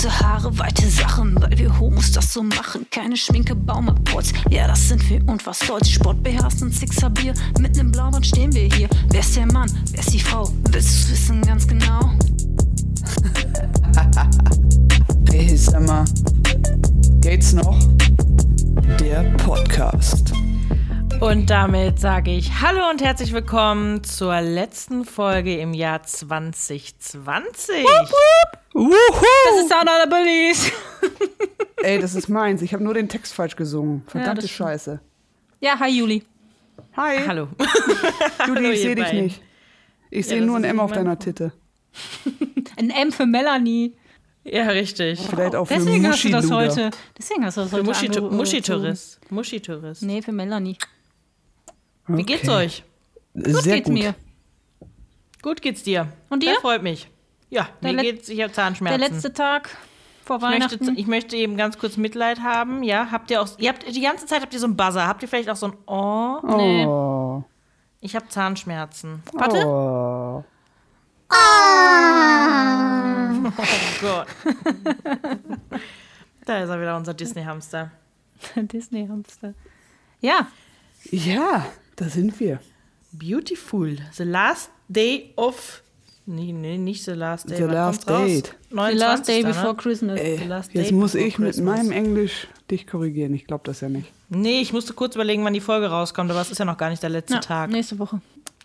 Kurze Haare, weite Sachen, weil wir Homos das so machen. Keine Schminke, Baumapolz, ja das sind wir und was soll's. Sport beherrscht und Sixer Bier, mitten im Blaubad stehen wir hier. Wer ist der Mann, wer ist die Frau, willst du's wissen ganz genau? Hey, sag mal, geht's noch? Der Podcast. Und damit sage ich Hallo und herzlich willkommen zur letzten Folge im Jahr 2020. Wuhu! Das ist Sound of the Bullies. Ey, das ist meins. Ich habe nur den Text falsch gesungen. Verdammte das Scheiße. Ja, hi Juli. Hi. Hallo. Juli, Hallo, ich sehe ihr dich beiden. nicht. Ich sehe das nur ein ist M auf mein deiner Titte. Ein M für Melanie. Ja, richtig. Vielleicht auch für Deswegen hast du das Muschi-Luder. heute. Deswegen hast du das Für heute Muschi-Tourist. Muschi-Tourist. Nee, für Melanie. Wie geht's euch? Sehr geht's gut. mir. Gut geht's dir. Und dir? Das freut mich. Ja, mir geht's, ich habe Zahnschmerzen. Der letzte Tag vor ich Weihnachten. möchte eben ganz kurz Mitleid haben. Ja, die ganze Zeit habt ihr so einen Buzzer. Habt ihr vielleicht auch so ein Oh? Nee. Oh. Ich habe Zahnschmerzen. Warte. Oh. Oh Gott. Da ist er wieder, unser Disney-Hamster. Disney-Hamster. Ja. Ja, da sind wir. Beautiful. The last day of... Nee, nicht the last day. The Wann last kommt's raus? date. The last day 29., before ne? Christmas. Ey, The last jetzt day muss before ich mit Christmas. meinem Englisch dich korrigieren. Ich glaube das ja nicht. Nee, ich musste kurz überlegen, wann die Folge rauskommt, aber es ist ja noch gar nicht der letzte Ja, Tag. nächste Woche.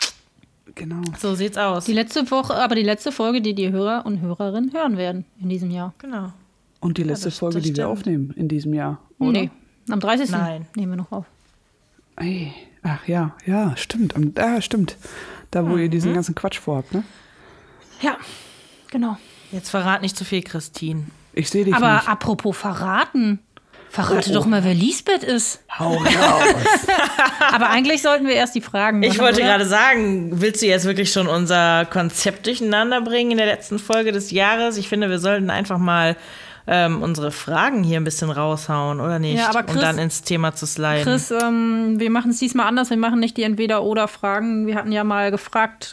Genau. So sieht's aus. Die letzte Woche, aber die letzte Folge, die die Hörer und Hörerinnen hören werden in diesem Jahr. Genau. Und die letzte das- Folge, das die wir stimmt. aufnehmen in diesem Jahr, oder? Nee, am 30. Nein. nehmen wir noch auf. Ey. Ach ja, stimmt. Stimmt. Da, wo ihr diesen ganzen Quatsch vorhabt, ne? Ja, genau. Jetzt verrat nicht zu viel, Christine. Ich sehe dich Aber nicht. apropos verraten. Verrate doch mal, wer Lisbeth ist. Hau raus. Aber eigentlich sollten wir erst die Fragen machen, Ich wollte oder? gerade sagen, willst du jetzt wirklich schon unser Konzept durcheinander bringen in der letzten Folge des Jahres? Ich finde, wir sollten einfach mal unsere Fragen hier ein bisschen raushauen, oder nicht? Ja, aber Chris- und dann ins Thema zu sliden. Chris, wir machen es diesmal anders. Wir machen nicht die Entweder-Oder-Fragen. Wir hatten ja mal gefragt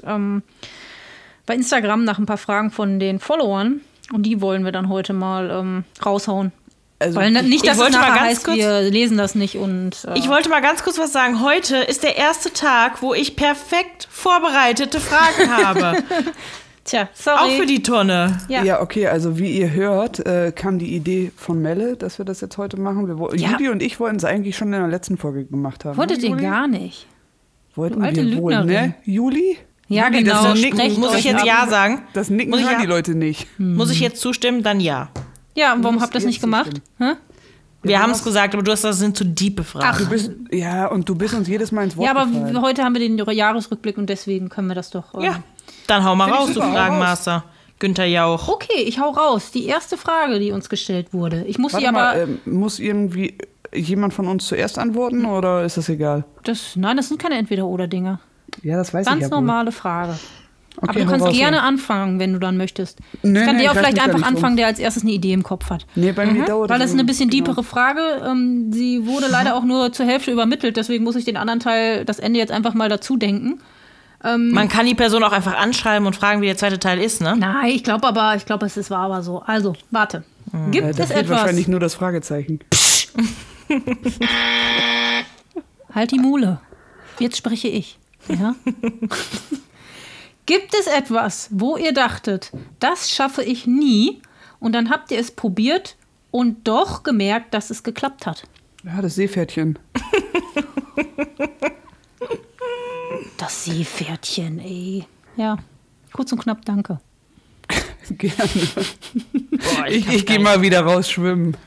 bei Instagram nach ein paar Fragen von den Followern. Und die wollen wir dann heute mal raushauen. Also, Weil nicht, dass ich es wollte mal nachher ganz heißt, kurz- wir lesen das nicht. Und Ich wollte mal ganz kurz was sagen. Heute ist der erste Tag, wo ich perfekt vorbereitete Fragen habe. tja, sorry. Auch für die Tonne. ja, okay, also wie ihr hört, kam die Idee von Melle, dass wir das jetzt heute machen. Ja. Juli und ich wollten es eigentlich schon in der letzten Folge gemacht haben. Wolltet ne, ihr Juli? gar nicht. Wollten Du alte wir wohl, Lügnerin. ne? Juli? Ja, Juli, genau. das Nicken, Sprecht Muss ich euch jetzt ab. Ja sagen? das Nicken Muss ich hören ja- die Leute nicht. Muss ich jetzt zustimmen? Dann ja. Ja, und warum musst habt ihr das jetzt nicht gemacht? Hä? Wir du haben es hast- gesagt, aber du hast das sind zu diepe Fragen. Du bist, ja, und du bist uns jedes Mal ins Wort Ja, aber gefallen. heute haben wir den Jahresrückblick und deswegen können wir das doch. Ja, dann hau mal Find ich raus, du super, hau Fragenmaster. Günther Jauch. Okay, ich hau raus. Die erste Frage, die uns gestellt wurde. Ich muss sie Warte aber. mal, muss irgendwie jemand von uns zuerst antworten oder ist das egal? Nein, das sind keine Entweder-Oder-Dinge. Ja, das weiß Ganz ich ja wohl. normale Frage. Okay, aber du hau kannst raus, gerne ja. anfangen, wenn du dann möchtest. Nee, Es kann nee, der auch ich reiß vielleicht mich da einfach nicht anfangen, um. der als erstes eine Idee im Kopf hat. Nee, bei mir dauert Weil das ist eine bisschen genau. deepere Frage. Sie wurde leider auch nur zur Hälfte übermittelt, deswegen muss ich den anderen Teil, das Ende jetzt einfach mal dazu denken. Man kann die Person auch einfach anschreiben und fragen, wie der zweite Teil ist, ne? Nein, ich glaube, es war aber so. Also, warte. Gibt Da es fehlt etwas? wahrscheinlich nur das Fragezeichen. Halt die Mule. Jetzt spreche ich. Ja? Gibt es etwas, wo ihr dachtet, das schaffe ich nie, und dann habt ihr es probiert und doch gemerkt, dass es geklappt hat? Ja, das Seepferdchen. Das Seepferdchen, ey. Ja, kurz und knapp, danke. Gerne. Boah, Ich gehe mal wieder raus schwimmen.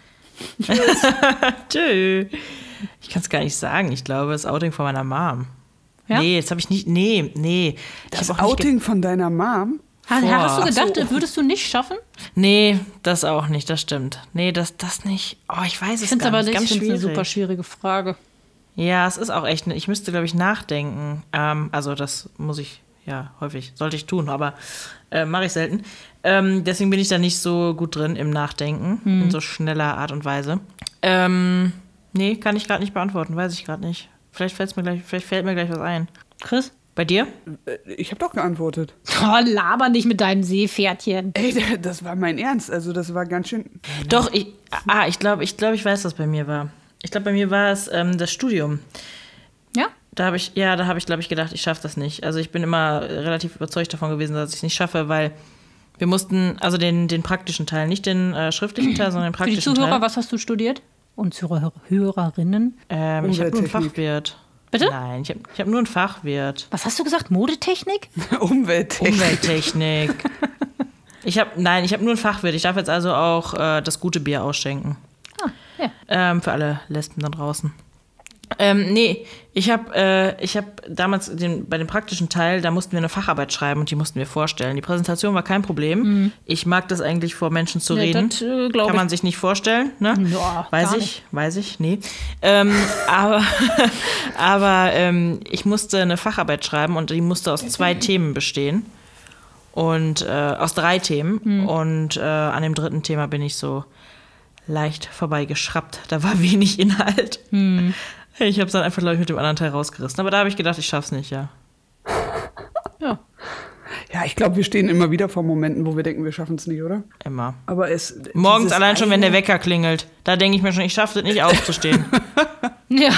Tschö. Ich kann es gar nicht sagen. Ich glaube, das Outing von meiner Mom. Ja? Nee, jetzt habe ich nicht. Nee. Das ich hab auch nicht Outing von deiner Mom? Hast du gedacht, Ach so. würdest du nicht schaffen? Nee, das auch nicht, das stimmt. Nee, das nicht. Oh, ich weiß es Ich finde es gar aber nicht. Ganz eine schwierig. super schwierige Frage. Ja, es ist auch echt. Ich müsste, glaube ich, nachdenken. Also, das muss ich ja häufig. Sollte ich tun, aber mache ich selten. Deswegen bin ich da nicht so gut drin im Nachdenken. In so schneller Art und Weise. Nee, kann ich gerade nicht beantworten. Weiß ich gerade nicht. Vielleicht fällt mir gleich was ein. Chris? Bei dir? Ich habe doch geantwortet. Oh, laber nicht mit deinem Seepferdchen. Ey, das war mein Ernst. Also das war ganz schön... Doch, ich glaube, ich weiß, was bei mir war. Ich glaube, bei mir war es das Studium. Ja? Da habe ich, glaube ich, gedacht, ich schaffe das nicht. Also ich bin immer relativ überzeugt davon gewesen, dass ich es nicht schaffe, weil wir mussten, also den praktischen Teil, nicht den schriftlichen Teil, sondern den praktischen Teil. Für die Zuhörer, was hast du studiert? Und Hörerinnen? Ich habe nur einen Fachwirt. Bitte? Nein, ich hab nur einen Fachwirt. Was hast du gesagt? Modetechnik? Umwelttechnik. Ich habe nur einen Fachwirt. Ich darf jetzt also auch das gute Bier ausschenken. Ja. Für alle Lesben da draußen. Nee, ich habe damals bei dem praktischen Teil, da mussten wir eine Facharbeit schreiben und die mussten wir vorstellen. Die Präsentation war kein Problem. Mhm. Ich mag das eigentlich, vor Menschen zu reden. Das, kann man sich nicht vorstellen, ne? Ja, weiß ich, nee. Aber ich musste eine Facharbeit schreiben und die musste aus 2 Themen bestehen. Und aus 3 Themen. Mhm. Und an dem 3. Thema bin ich so leicht vorbeigeschraubt. Da war wenig Inhalt. Mhm. Ich habe es dann einfach, glaube ich, mit dem anderen Teil rausgerissen. Aber da habe ich gedacht, ich schaff's nicht, ja. Ja, ich glaube, wir stehen immer wieder vor Momenten, wo wir denken, wir schaffen es nicht, oder? Immer. Aber morgens allein schon, wenn der Wecker klingelt. Da denke ich mir schon, ich schaffe es nicht aufzustehen. Ja.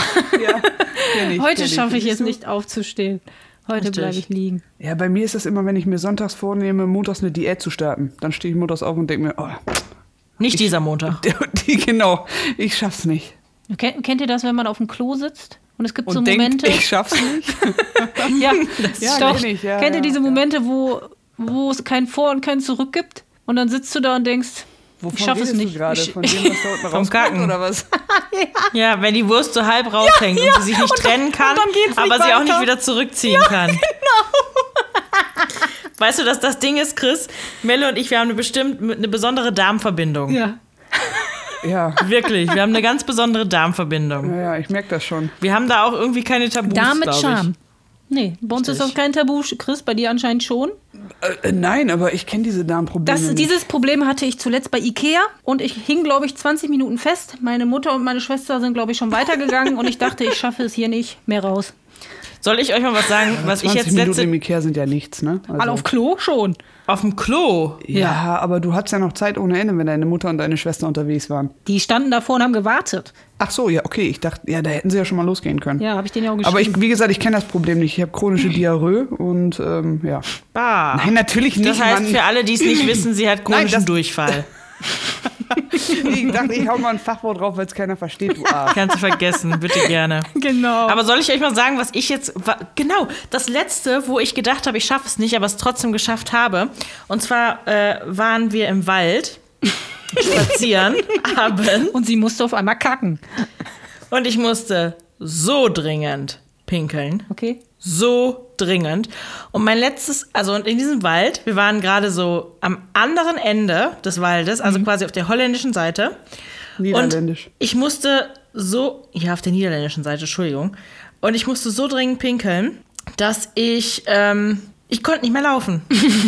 Heute schaffe ich es nicht aufzustehen. Heute bleibe ich liegen. Ja, bei mir ist das immer, wenn ich mir sonntags vornehme, montags eine Diät zu starten. Dann stehe ich montags auf und denke mir, nicht dieser Montag. Genau, ich schaff's nicht. Kennt ihr das, wenn man auf dem Klo sitzt? Und es gibt und so denkt, Momente. Ich schaff's nicht. Kenn ich. Kennt ihr diese Momente, wo es kein Vor- und kein Zurück gibt? Und dann sitzt du da und denkst, ich schaffe es nicht. Du gerade? Von dem, was da unten rauskommt, oder was? Ja, wenn die Wurst so halb raushängt und sie sich nicht trennen kann, aber sie auch nicht wieder zurückziehen kann. Genau. Weißt du, dass das Ding ist, Chris? Melle und ich, wir haben eine besondere Darmverbindung. Ja. Ja. Wirklich, wir haben eine ganz besondere Darmverbindung. Ja, ich merke das schon. Wir haben da auch irgendwie keine Tabus, Darm mit Charme. Nee, bei uns Richtig. ist das kein Tabu. Chris, bei dir anscheinend schon. Nein, aber ich kenne diese Darmprobleme nicht. Dieses Problem hatte ich zuletzt bei Ikea und ich hing, glaube ich, 20 Minuten fest. Meine Mutter und meine Schwester sind, glaube ich, schon weitergegangen und ich dachte, ich schaffe es hier nicht mehr raus. Soll ich euch mal was sagen, was ich jetzt 20 Minuten im Ikea sind ja nichts, ne? Also auf Klo schon. Auf dem Klo? Ja, aber du hattest ja noch Zeit ohne Ende, wenn deine Mutter und deine Schwester unterwegs waren. Die standen davor und haben gewartet. Ach so, ja, okay. Ich dachte, ja, da hätten sie ja schon mal losgehen können. Ja, habe ich denen ja auch geschrieben. Aber wie gesagt, ich kenne das Problem nicht. Ich habe chronische Diarrhoe und ja. Bah. Nein, natürlich nicht. Das heißt, für alle, die es nicht wissen, sie hat chronischen Durchfall. Ich dachte, ich hau mal ein Fachwort drauf, weil es keiner versteht, du Arsch. Kannst du vergessen, bitte gerne. Genau. Aber soll ich euch mal sagen, was ich jetzt... Genau, das Letzte, wo ich gedacht habe, ich schaffe es nicht, aber es trotzdem geschafft habe. Und zwar waren wir im Wald spazieren, abends. Und sie musste auf einmal kacken. Und ich musste so dringend pinkeln. Okay. So dringend. Und mein letztes, also in diesem Wald, wir waren gerade so am anderen Ende des Waldes, also quasi auf der holländischen Seite. Niederländisch. Und ich musste auf der niederländischen Seite, Entschuldigung. Und ich musste so dringend pinkeln, dass ich konnte nicht mehr laufen.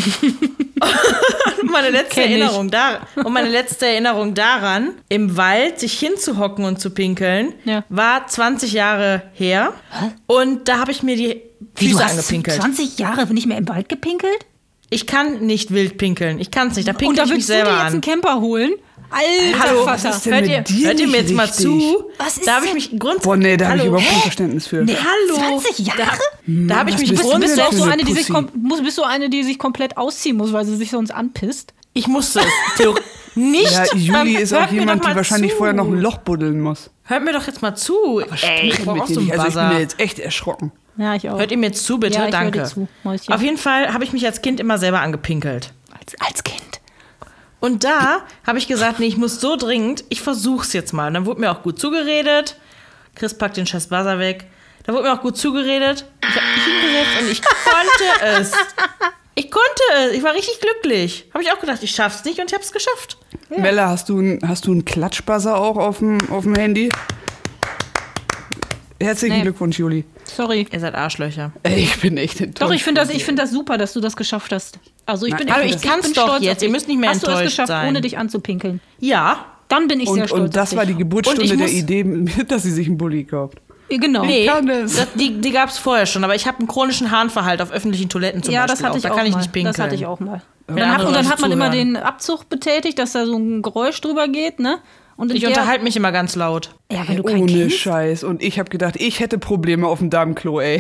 Und meine letzte Erinnerung daran, im Wald sich hinzuhocken und zu pinkeln, war 20 Jahre her. Und da habe ich mir die Füße angepinkelt. 20 Jahre nicht mehr im Wald gepinkelt? Ich kann nicht wild pinkeln. Ich kann es nicht. Da pinkel ich mich selber an. Und da willst du dir jetzt einen Camper holen? Alter, hallo, Vater. Was ist denn mit dir hört ihr mir jetzt mal richtig? zu? Was ist da habe ich mich grundsätzlich... Boah, nee, da habe ich überhaupt kein Verständnis für. Nee, Hallo. 20 Jahre? Da habe ich mich bist du denn Bist du auch für so eine eine, Pussy? die sich komplett ausziehen muss, weil sie sich sonst anpisst? Ich musste es nicht. Ja, Juli ist auch Hört mir jemand, doch die mal wahrscheinlich zu. vorher noch ein Loch buddeln muss. Hört mir doch jetzt mal zu. Ey, ich brauche auch so einen Also ich bin Buzzer. mir jetzt echt erschrocken. Ja, ich auch. Hört ihr mir zu, bitte? Ja, ich Danke. höre dir zu, Mäuschen. Auf jeden Fall habe ich mich als Kind immer selber angepinkelt. Als Kind. Und da habe ich gesagt, nee, ich muss so dringend, ich versuch's jetzt mal. Und dann wurde mir auch gut zugeredet. Chris packt den scheiß Buzzer weg. Da wurde mir auch gut zugeredet. Ich habe mich hingesetzt und ich konnte es. Ich war richtig glücklich. Habe ich auch gedacht, ich schaff's nicht und ich habe es geschafft. Ja. Mella, hast du einen Klatschbuzzer auch auf dem Handy? Herzlichen Glückwunsch, Juli. Sorry. Ihr seid Arschlöcher. Ey, ich bin echt enttäuscht. Doch, ich finde das super, dass du das geschafft hast. Also ich bin kann's doch stolz jetzt. auf dich. Ihr müsst nicht mehr hast enttäuscht du es geschafft, sein. ohne dich anzupinkeln? Ja. Dann bin ich sehr stolz Und das auf war dich. die Geburtsstunde Und ich der muss- Idee, dass sie sich einen Bulli kauft. Genau. Nee, kann es? die gab es vorher schon, aber ich habe einen chronischen Harnverhalt auf öffentlichen Toiletten zum Ja, Beispiel. das hatte ich Da auch kann ich mal. nicht pinkeln. Das hatte ich auch mal. Wenn Und andere dann Leute hat man immer zuhören. den Abzug betätigt, dass da so ein Geräusch drüber geht, ne? Und in Ich der- unterhalte mich immer ganz laut. Ja, wenn du keinen Ohne kennst. Scheiß. Und ich habe gedacht, ich hätte Probleme auf dem Darmklo, ey.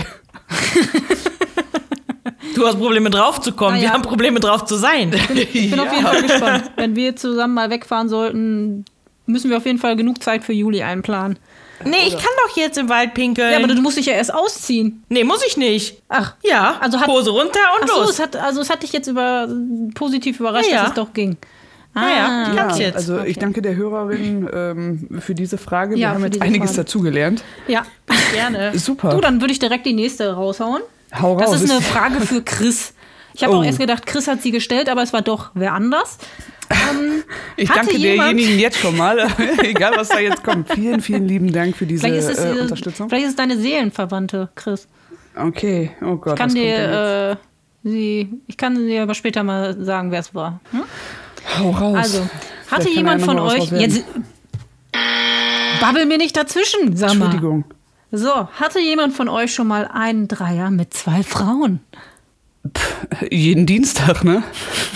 Du hast Probleme drauf zu kommen, Na wir ja. haben Probleme drauf zu sein. Ich bin auf jeden Fall gespannt. Wenn wir zusammen mal wegfahren sollten, müssen wir auf jeden Fall genug Zeit für Juli einplanen. Nee, ich kann doch jetzt im Wald pinkeln. Ja, aber du musst dich ja erst ausziehen. Nee, muss ich nicht. Ach, Ja, Also hat- Hose runter und ach so, los. es hat dich jetzt positiv überrascht, Ja, ja. dass es doch ging. ja, die kann's jetzt. Also ich Okay. danke der Hörerin für diese Frage. Wir Ja, haben für jetzt diese einiges Frage. dazugelernt. Ja. Gerne. Super. Du, dann würde ich direkt die nächste raushauen. Hau raus. Das ist eine Frage für Chris. Ich habe Oh. auch erst gedacht, Chris hat sie gestellt, aber es war doch wer anders. Ich hatte danke jemand- derjenigen jetzt schon mal, egal was da jetzt kommt. Vielen, vielen lieben Dank für diese Vielleicht ist es, Unterstützung. vielleicht ist es deine Seelenverwandte, Chris. Okay, oh Gott. Ich kann was kommt denn jetzt? ich kann dir aber später mal sagen, wer es war. Hm? Hau raus. Also, hatte Vielleicht kann jemand ja von noch mal was euch. draus werden. Jetzt, babbel mir nicht dazwischen, sag mal. Entschuldigung. So, hatte jemand von euch schon mal einen Dreier mit 2 Frauen? Jeden Dienstag, ne?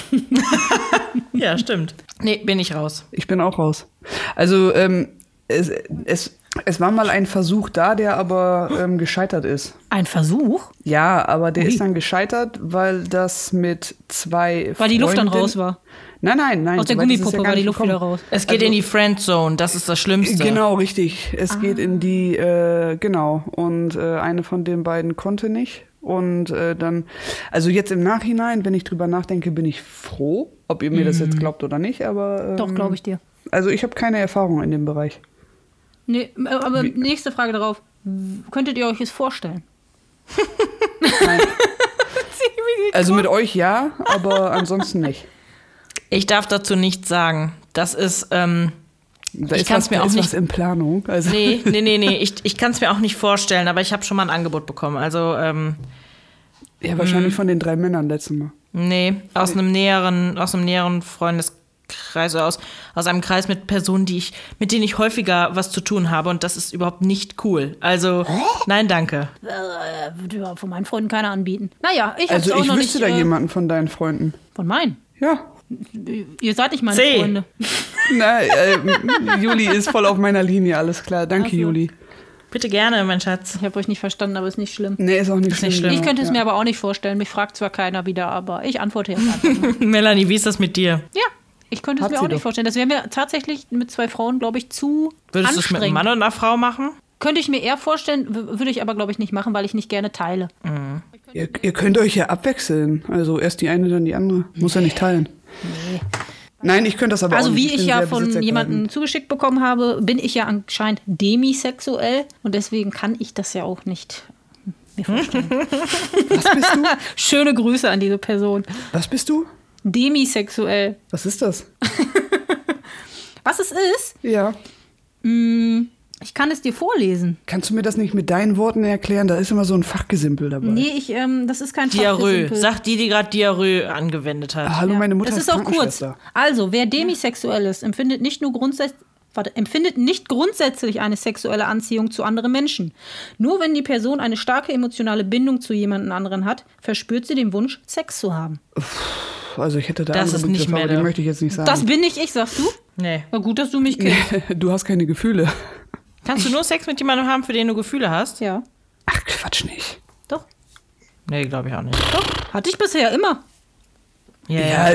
Ja, stimmt. Nee, bin ich raus. Ich bin auch raus. Also, es war mal ein Versuch da, der aber gescheitert ist. Ein Versuch? Ja, aber der ist dann gescheitert, weil das mit 2 Weil die Luft dann Freundinnen- raus war. Nein. Aus der so weit ist es Gummipuppe ja gar war die nicht Luft gekommen. wieder raus. Es geht in die Friendzone, das ist das Schlimmste. Genau, richtig. Es geht in die, genau. Und eine von den beiden konnte nicht. Und dann, also jetzt im Nachhinein, wenn ich drüber nachdenke, bin ich froh, ob ihr mir das jetzt glaubt oder nicht. Aber Doch, glaube ich dir. Also ich habe keine Erfahrung in dem Bereich. Nee, aber nächste Frage darauf. Könntet ihr euch es vorstellen? Nein. Also mit euch ja, aber ansonsten nicht. Ich darf dazu nichts sagen. Das ist, Da Ich ist kann's mir da auch ist nicht- was in Planung. Also nee. Ich kann es mir auch nicht vorstellen, aber ich habe schon mal ein Angebot bekommen. Also, ja, wahrscheinlich von den 3 Männern letzten Mal. nee, aus einem näheren Freundeskreis oder aus einem Kreis mit Personen, mit denen ich häufiger was zu tun habe und das ist überhaupt nicht cool. Also, nein, danke. Würde ja von meinen Freunden keiner anbieten. Naja, ich hab's Also auch ich noch wüsste nicht. da jemanden von deinen Freunden. Von meinen? Ja. Ihr seid nicht meine C. Freunde. Na, Juli ist voll auf meiner Linie, alles klar. Danke, Ach so. Juli. Bitte gerne, mein Schatz. Ich habe euch nicht verstanden, aber ist nicht schlimm. Nee, ist auch nicht nicht schlimm. Ich könnte es ja. mir aber auch nicht vorstellen. Mich fragt zwar keiner wieder, aber ich antworte jetzt einfach mal. Melanie, wie ist das mit dir? Ja, ich könnte es Hat mir sie auch nicht doch. vorstellen. Das wäre mir tatsächlich mit 2 Frauen, glaube ich, zu Würdest du es mit einem anstrengend. Mann und einer Frau machen? Könnte ich mir eher vorstellen, würde ich aber, glaube ich, nicht machen, weil ich nicht gerne teile. Ihr könnt euch ja abwechseln. Also erst die eine, dann die andere. Muss ja nicht teilen. Nein, ich könnte das aber Also auch nicht. wie ich bin ja sehr von besitzergreifend. jemandem zugeschickt bekommen habe, bin ich ja anscheinend demisexuell und deswegen kann ich das ja auch nicht mir vorstellen. Was bist du? Schöne Grüße an diese Person. Was bist du? Demisexuell. Was ist das? Was es ist, Ja. ich kann es dir vorlesen. Kannst du mir das nicht mit deinen Worten erklären? Da ist immer so ein Fachgesimpel dabei. Nee, das ist kein Diarrhoe. Fachgesimpel. Sagt die gerade Diarrhoe angewendet hat. Hallo, meine Mutter Das ist ist auch kurz. Krankenschwester. Also, wer demisexuell ist, empfindet nicht grundsätzlich eine sexuelle Anziehung zu anderen Menschen. Nur wenn die Person eine starke emotionale Bindung zu jemandem anderen hat, verspürt sie den Wunsch, Sex zu haben. Also ich hätte da Das andere ist nicht Begriffe, aber Melle. die möchte ich jetzt nicht sagen. Das bin nicht ich, sagst du? Nee. War gut, dass du mich kennst. Du hast keine Gefühle. Kannst du nur Sex mit jemandem haben, für den du Gefühle hast? Ja, Ach, Quatsch nicht. doch. Nee, glaube ich auch nicht. Doch, hatte ich bisher immer. Ja,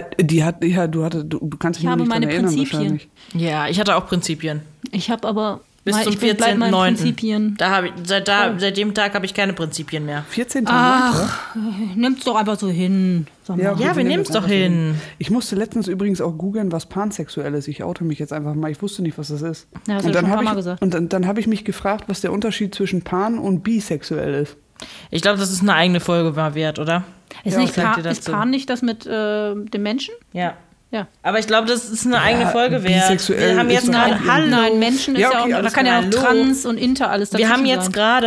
Du kannst dich Ich nur habe nicht meine dran erinnern Prinzipien. wahrscheinlich. Ja, ich hatte auch Prinzipien. Ich habe aber Bis zum ich bleib meinen 14.9. Prinzipien. Seit dem Tag habe ich keine Prinzipien mehr. 14. Nimm's doch einfach so hin. Sag mal. Ja, Ja, wir nehmen es doch hin. Ich musste letztens übrigens auch googeln, was pansexuell ist. Ich oute mich jetzt einfach mal. Ich wusste nicht, was das ist. Ja, hast du schon ein paar habe Mal ich, gesagt. und dann habe ich mich gefragt, was der Unterschied zwischen pan und bisexuell ist. Ich glaube, das ist eine eigene Folge mal wert, oder? Ist, Ja, nicht was sagt Pan, ihr ist dazu? Pan nicht das mit dem Menschen? Ja. Ja. Aber ich glaube, das ist eine eigene Folge wert. bisexuell Wir haben ist jetzt doch gerade, auch hallo. Nein, Menschen ist Ja, ja, okay, auch, da alles kann ja auch klar. Trans und Inter alles dazwischen Wir haben jetzt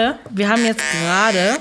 sein.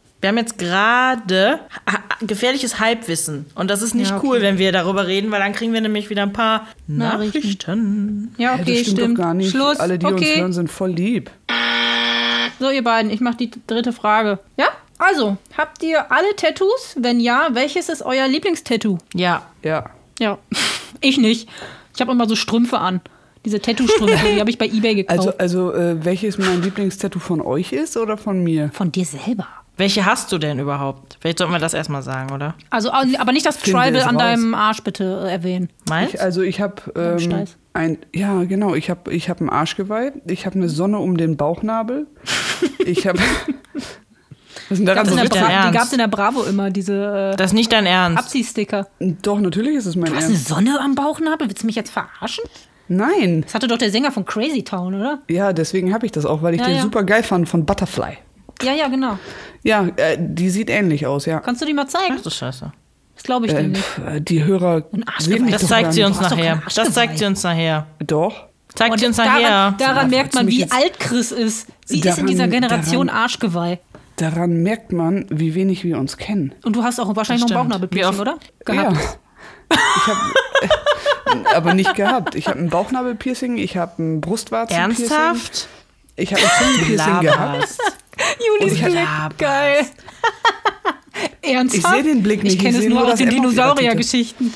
gerade gefährliches Halbwissen. Und das ist nicht Ja, okay. cool, wenn wir darüber reden, weil dann kriegen wir nämlich wieder ein paar Nachrichten. Ja, Ja, okay, das stimmt doch gar nicht. Schluss. Alle, die uns okay. hören, sind voll lieb. So, ihr beiden, ich mache die dritte Frage. Ja? Also, habt ihr alle Tattoos? Wenn ja, welches ist euer Lieblingstattoo? Ja. Ja. Ja, ich nicht. Ich habe immer so Strümpfe an. Diese Tattoo-Strümpfe, die habe ich bei eBay gekauft. Also welches mein Lieblingstattoo von euch ist oder von mir? Von dir selber. Welche hast du denn überhaupt? Vielleicht sollten wir das erstmal sagen, oder? Also, aber nicht das Finde Tribal es an raus. deinem Arsch bitte erwähnen. Meinst? Ich habe Steiß. ja genau, ich habe ein Arschgeweih, ich habe eine Sonne um den Bauchnabel, ich habe was ist denn daran so nicht dein witzig? Ernst? Die gab es in der Bravo immer, diese Das ist nicht dein Ernst. Abziehsticker. Doch, natürlich ist es mein Du hast eine Ernst. Sonne am Bauchnabel? Willst du mich jetzt verarschen? Nein. Das hatte doch der Sänger von Crazy Town, oder? Ja, deswegen habe ich das auch, weil ich Ja, den ja. super geil fand von Butterfly. Ja, genau. Ja, die sieht ähnlich aus, ja. Kannst du die mal zeigen? Ach du Scheiße. Das glaube ich dir nicht. Die Hörer Arschgeweih. sehen mich Das doch zeigt gar sie nicht. uns Du hast doch nachher. kein Das Arschgeweih. zeigt sie uns nachher. Doch. Zeigt sie uns daran nachher. daran merkt man, wolltest du wie mich alt Chris ist. Sie ist in dieser Generation Arschgeweih. Daran merkt man, wie wenig wir uns kennen. Und du hast auch wahrscheinlich noch ein stimmt. Bauchnabelpiercing, Wie oder? oft- Gehabt. Ja. Ich habe aber nicht gehabt. Ich habe ein Bauchnabelpiercing, ich habe ein Brustwarzenpiercing. Ernsthaft? Ich habe ein Zungenpiercing gehabt. Laberst. Julis Blick, Laberst. geil. Ernsthaft? Ich sehe den Blick nicht, Ich kenne ich es sehe nur nur aus das den M auf ihrer Dinosaurier-Geschichten.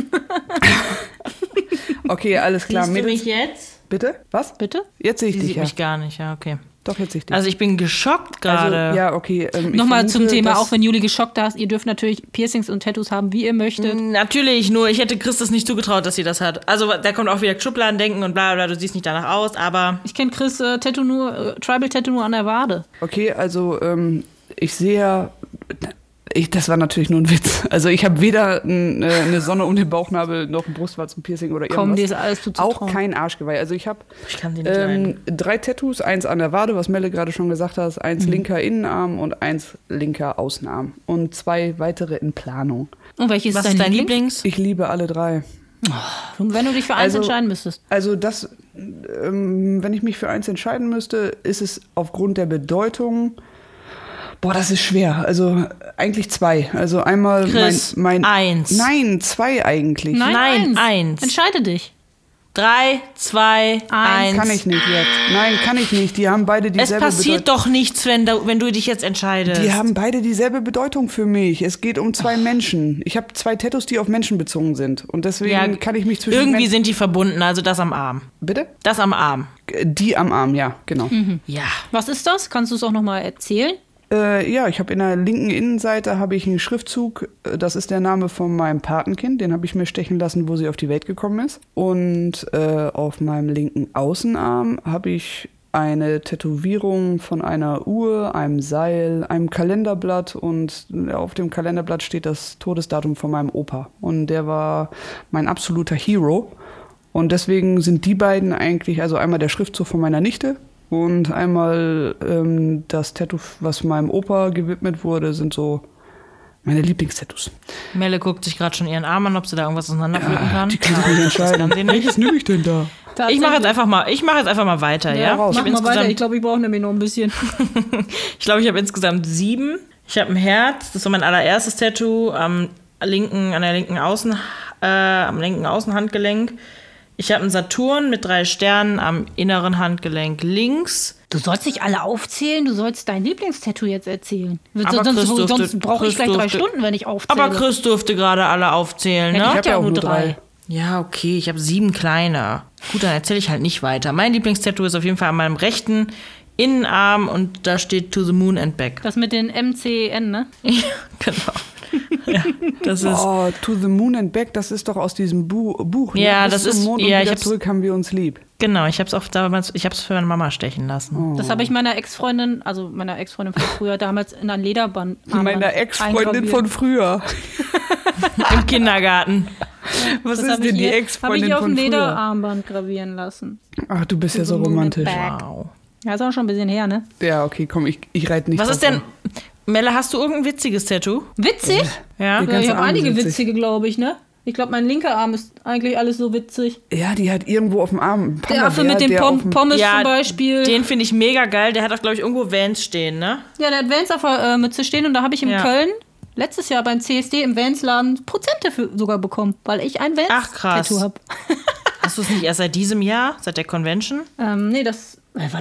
Okay, alles klar. Siehst du Mädels. mich jetzt? Bitte? Was? Bitte? Jetzt sehe ich Sie dich, sieht ja. mich gar nicht, ja, okay. Doch, jetzt sehe ich dich. Also ich bin geschockt gerade. Also, ja, okay. Ich Nochmal zum vermute, Thema, dass- auch wenn Juli geschockt ist, ihr dürft natürlich Piercings und Tattoos haben, wie ihr möchtet. Natürlich, nur ich hätte Chris das nicht zugetraut, dass sie das hat. Also da kommt auch wieder Schubladendenken und bla bla, du siehst nicht danach aus, aber Ich kenne Chris Tribal-Tattoo nur an der Wade. Okay, also ich sehe ja. Das war natürlich nur ein Witz. Also ich habe weder eine Sonne um den Bauchnabel noch ein Brustwarzenpiercing oder irgendwas. Komm, dir ist alles zuzutrauen. Auch kein Arschgeweih. Also ich habe ich kann sie nicht leiden. 3 Tattoos, eins an der Wade, was Melle gerade schon gesagt hat, eins linker Innenarm und eins linker Außenarm. Und 2 weitere in Planung. Und welches Was ist ist dein Lieblings? Lieblings? Ich liebe alle 3. Und wenn du dich für eins Also- entscheiden müsstest. Also das, wenn ich mich für eins entscheiden müsste, ist es aufgrund der Bedeutung. Boah, das ist schwer. Also eigentlich 2. Also einmal Chris, mein 1. Nein, 2 eigentlich. Nein, eins. Entscheide dich. 3, 2, 1. Kann ich nicht jetzt. Nein, kann ich nicht. Die haben beide Es dieselbe passiert doch nichts, wenn du dich jetzt entscheidest. Die haben beide dieselbe Bedeutung für mich. Es geht um 2 Menschen. Ich habe 2 Tattoos, die auf Menschen bezogen sind. Und deswegen kann ich mich zwischen irgendwie sind die verbunden, also das am Arm. Bitte? Das am Arm. Die am Arm, ja, genau. Ja. Was ist das? Kannst du es auch nochmal erzählen? Ja, ich habe in der linken Innenseite habe ich einen Schriftzug. Das ist der Name von meinem Patenkind. Den habe ich mir stechen lassen, wo sie auf die Welt gekommen ist. Und auf meinem linken Außenarm habe ich eine Tätowierung von einer Uhr, einem Seil, einem Kalenderblatt. Und auf dem Kalenderblatt steht das Todesdatum von meinem Opa. Und der war mein absoluter Hero. Und deswegen sind die beiden eigentlich, also einmal der Schriftzug von meiner Nichte und einmal das Tattoo, was meinem Opa gewidmet wurde, sind so meine Lieblingstattoos. Melle guckt sich gerade schon ihren Arm an, ob sie da irgendwas auseinanderpflücken kann. Die kann sich nicht Das entscheiden. kann sie nicht. Welches nehme ich denn da? Ich mache jetzt einfach mal weiter, ja? raus. Ich Mach habe mal weiter. Ich insgesamt, glaube, ich brauche nämlich noch ein bisschen. ich habe insgesamt 7. Ich habe ein Herz, das war mein allererstes Tattoo am linken Außenhandgelenk. Ich habe einen Saturn mit 3 Sternen am inneren Handgelenk links. Du sollst nicht alle aufzählen, du sollst dein Lieblingstattoo jetzt erzählen. Aber Chris Sonst brauche ich Chris gleich 3 durfte- Stunden, wenn ich aufzähle. Aber Chris durfte gerade alle aufzählen, Ja, ne? ich hab ja auch nur 3. 3. Ja, okay, ich habe 7 kleine. Gut, dann erzähle ich halt nicht weiter. Mein Lieblingstattoo ist auf jeden Fall an meinem rechten Innenarm und da steht To the Moon and Back. Das mit den MCN, ne? Ja, genau. Ja, das ist. Oh, To the Moon and Back, das ist doch aus diesem Buch. Ja, Bis das zum ist- Mond ja, und ich wieder hab's- zurück haben wir uns lieb. Genau, ich habe es für meine Mama stechen lassen. Das habe ich meiner Ex-Freundin von früher, damals in ein Lederband. Meiner Ex-Freundin von früher. Im Kindergarten. Was Das ist habe ich denn die ihr- Ex-Freundin Habe ich auf von ein früher? Lederarmband gravieren lassen. Ach, du bist ja so To the Moon and romantisch. Back. Wow. Ja, ist auch schon ein bisschen her, ne? Ja, okay, komm, ich reite nicht Was drauf ist denn. rum. Melle, hast du irgendein witziges Tattoo? Witzig? Ja. Die Ja, ganze ich habe Arm einige witzig. witzige, glaube ich, ne? Ich glaube, mein linker Arm ist eigentlich alles so witzig. Ja, die hat irgendwo auf dem Arm einen Der Affe Panda-Bär, mit dem der auf dem- Pommes Ja, zum Beispiel. Den finde ich mega geil. Der hat auch, glaube ich, irgendwo Vans stehen, ne? Ja, der hat Vans auf der Mütze stehen und da habe ich in Ja. Köln letztes Jahr beim CSD im Vans-Laden Prozente für sogar bekommen, weil ich ein Ach, krass. Vans-Tattoo habe. Hast du es nicht erst seit diesem Jahr? Seit der Convention? Nee, das. Warte mal.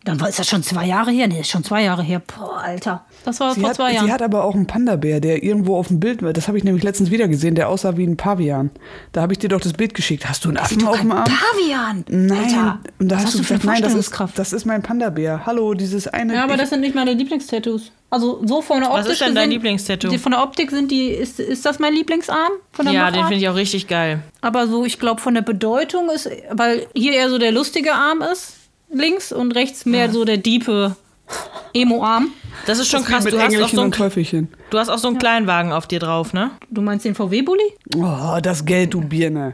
Dann ist das schon 2 Jahre her? Nee, ist schon 2 Jahre her. Boah, Alter. Das war vor 2 Jahren. Sie hat aber auch einen Panda-Bär, der irgendwo auf dem Bild war. Das habe ich nämlich letztens wieder gesehen, der aussah wie ein Pavian. Da habe ich dir doch das Bild geschickt. Hast du einen Affen auf dem Arm? Pavian! Nein. Alter, Und da was hast du für gesagt, nein, Vorstellungskraft? das ist mein Panda-Bär. Hallo, dieses eine. Ja, aber das sind nicht meine Lieblingstattoos. Also so von der Optik. Was ist denn dein Lieblingstattoo? Von der Optik ist das mein Lieblingsarm? Von der Ja, Machart? den finde ich auch richtig geil. Aber so, ich glaube, von der Bedeutung ist, weil hier eher so der lustige Arm ist, links und rechts mehr so der diepe Emo-Arm. Das ist schon Das ist wie krass. mit Du hast, auch Engelchen so und Teufelchen. du hast auch so einen Kleinwagen auf dir drauf, ne? Du meinst den VW-Bulli? Oh, das Geld, du Birne.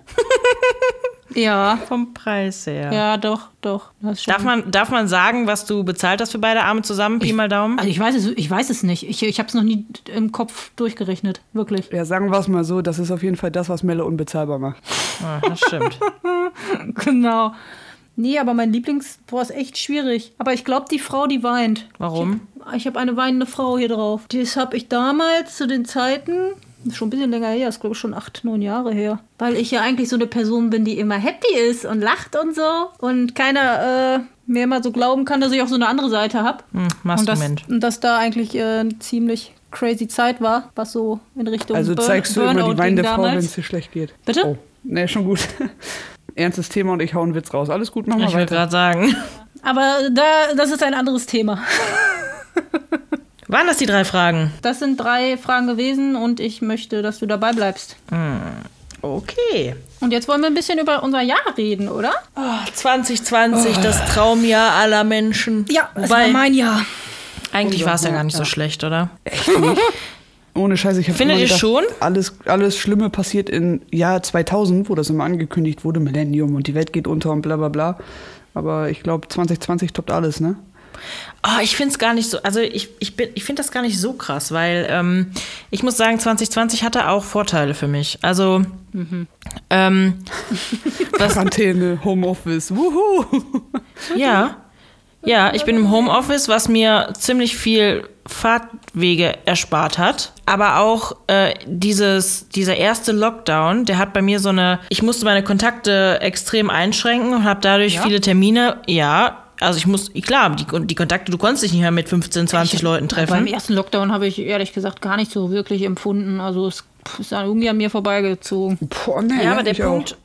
Ja. Vom Preis her. Ja, doch. Das stimmt. Darf man sagen, was du bezahlt hast für beide Arme zusammen? Pi mal Daumen? Also ich weiß es nicht. Ich habe es noch nie im Kopf durchgerechnet. Wirklich. Ja, sagen wir es mal so, das ist auf jeden Fall das, was Melle unbezahlbar macht. Ah, das stimmt. Genau. Nee, aber mein ist echt schwierig. Aber ich glaube, die Frau, die weint. Warum? Ich habe eine weinende Frau hier drauf. Das habe ich damals zu den Zeiten, schon ein bisschen länger her, ist glaube ich schon 8, 9 Jahre her. Weil ich ja eigentlich so eine Person bin, die immer happy ist und lacht und so. Und keiner mir immer so glauben kann, dass ich auch so eine andere Seite habe. Maskument. Und dass da eigentlich eine ziemlich crazy Zeit war, was so in Richtung Also zeigst du Burnout immer die weinende ging Frau, wenn damals. es dir schlecht geht. Bitte? Oh, nee, schon gut. Ernstes Thema und ich hau einen Witz raus. Alles gut, machen wir Ich wollte weiter. gerade sagen. Aber das ist ein anderes Thema. Waren das die 3 Fragen? Das sind 3 Fragen gewesen und ich möchte, dass du dabei bleibst. Okay. Und jetzt wollen wir ein bisschen über unser Jahr reden, oder? 2020, das Traumjahr aller Menschen. Ja, das Wobei, war mein Jahr. eigentlich war es ja gar nicht so schlecht, oder? Ohne Scheiße, ich habe Findet ihr schon? Alles Schlimme passiert im Jahr 2000, wo das immer angekündigt wurde, Millennium und die Welt geht unter und bla bla bla. Aber ich glaube, 2020 toppt alles, ne? Oh, ich finde es gar nicht so, also ich finde das gar nicht so krass, weil ich muss sagen, 2020 hatte auch Vorteile für mich. Also, Quarantäne, Homeoffice, wuhu! Ja, ich bin im Homeoffice, was mir ziemlich viel Fahrtwege erspart hat. Aber auch dieser erste Lockdown, der hat bei mir ich musste meine Kontakte extrem einschränken und habe dadurch viele Termine, also die Kontakte, du konntest dich nicht mehr mit 15, 20 Leuten treffen. Beim ersten Lockdown habe ich ehrlich gesagt gar nicht so wirklich empfunden. Also es ist dann irgendwie an mir vorbeigezogen. Boah, nee, Ja, aber der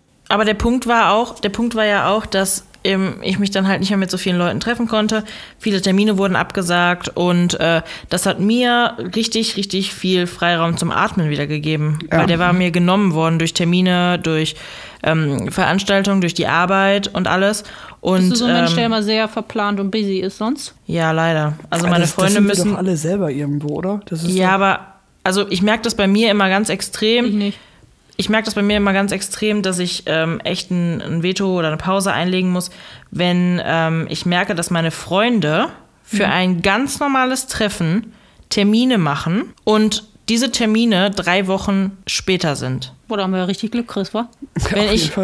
Punkt war ja auch, dass ich mich dann halt nicht mehr mit so vielen Leuten treffen konnte. Viele Termine wurden abgesagt und das hat mir richtig, richtig viel Freiraum zum Atmen wieder gegeben. Ja. Weil der war mir genommen worden durch Termine, durch Veranstaltungen, durch die Arbeit und alles. Und, bist du so ein Mensch, der immer sehr verplant und busy ist sonst? Ja, leider. Also meine Freunde das sind müssen... wir doch alle selber irgendwo, oder? Das ist ja, aber also ich merke das bei mir immer ganz extrem. Ich nicht. Ich merke das bei mir immer ganz extrem, dass ich echt ein Veto oder eine Pause einlegen muss, wenn ich merke, dass meine Freunde für ein ganz normales Treffen Termine machen und diese Termine 3 Wochen später sind. Boah, da haben wir ja richtig Glück, Chris, wa? Wenn ich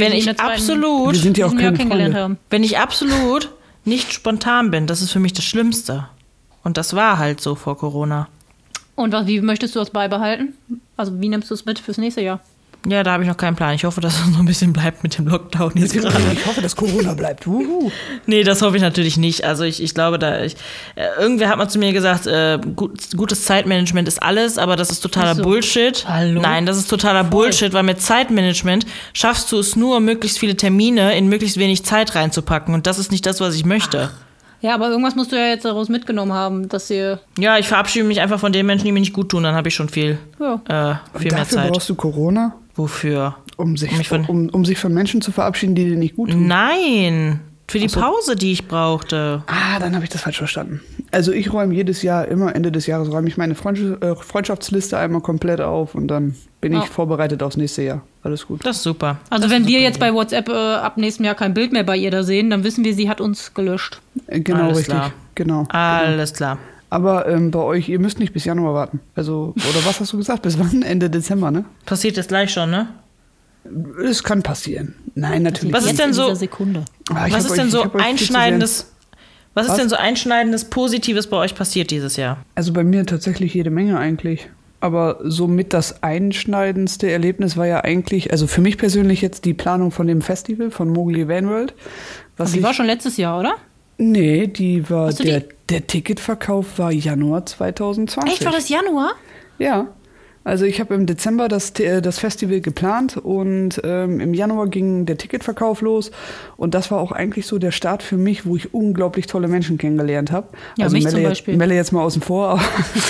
absolut, wir sind ja auch keine kennengelernt Freunde. haben. wenn ich absolut nicht spontan bin, das ist für mich das Schlimmste. Und das war halt so vor Corona. Und wie möchtest du das beibehalten? Also wie nimmst du es mit fürs nächste Jahr? Ja, da habe ich noch keinen Plan. Ich hoffe, dass es so ein bisschen bleibt mit dem Lockdown jetzt gerade. Ich hoffe, dass Corona bleibt. Wuhu. Nee, das hoffe ich natürlich nicht. Also ich glaube, irgendwer hat mal zu mir gesagt, gutes Zeitmanagement ist alles, aber das ist totaler Bullshit. Hallo? Nein, das ist totaler Bullshit, weil mit Zeitmanagement schaffst du es nur, möglichst viele Termine in möglichst wenig Zeit reinzupacken. Und das ist nicht das, was ich möchte. Ja, aber irgendwas musst du ja jetzt daraus mitgenommen haben, dass ihr... Ja, ich verabschiede mich einfach von den Menschen, die mir nicht gut tun. Dann habe ich schon viel mehr Dafür Zeit. brauchst du Corona? Wofür? Um sich von Menschen zu verabschieden, die dir nicht gut tun? Nein, für die Pause, die ich brauchte. Dann habe ich das falsch verstanden. Also ich räume jedes Jahr, immer Ende des Jahres, räume ich meine Freundschaftsliste einmal komplett auf und dann bin ich vorbereitet aufs nächste Jahr. Alles gut. Das ist super. Also wenn wir jetzt bei WhatsApp ab nächstem Jahr kein Bild mehr bei ihr da sehen, dann wissen wir, sie hat uns gelöscht. Genau, Alles richtig. klar. Genau. Alles klar. Aber bei euch, ihr müsst nicht bis Januar warten. Also, oder was hast du gesagt? Bis wann? Ende Dezember, ne? Passiert jetzt gleich schon, ne? Es kann passieren. Nein, natürlich Was ist nicht. denn so? Sekunde. Was ist denn so einschneidendes? Was ist denn so einschneidendes Positives bei euch passiert dieses Jahr? Also bei mir tatsächlich jede Menge eigentlich. Aber somit das einschneidendste Erlebnis war ja eigentlich, also für mich persönlich jetzt die Planung von dem Festival von Mowgli Van World. Die war schon letztes Jahr, oder? Nee, die war Hast du die- der Ticketverkauf war Januar 2020. Echt, war das Januar? Ja. Also ich habe im Dezember das Festival geplant und im Januar ging der Ticketverkauf los und das war auch eigentlich so der Start für mich, wo ich unglaublich tolle Menschen kennengelernt habe. Ja, also mich Melle zum Beispiel. Melle jetzt mal außen vor.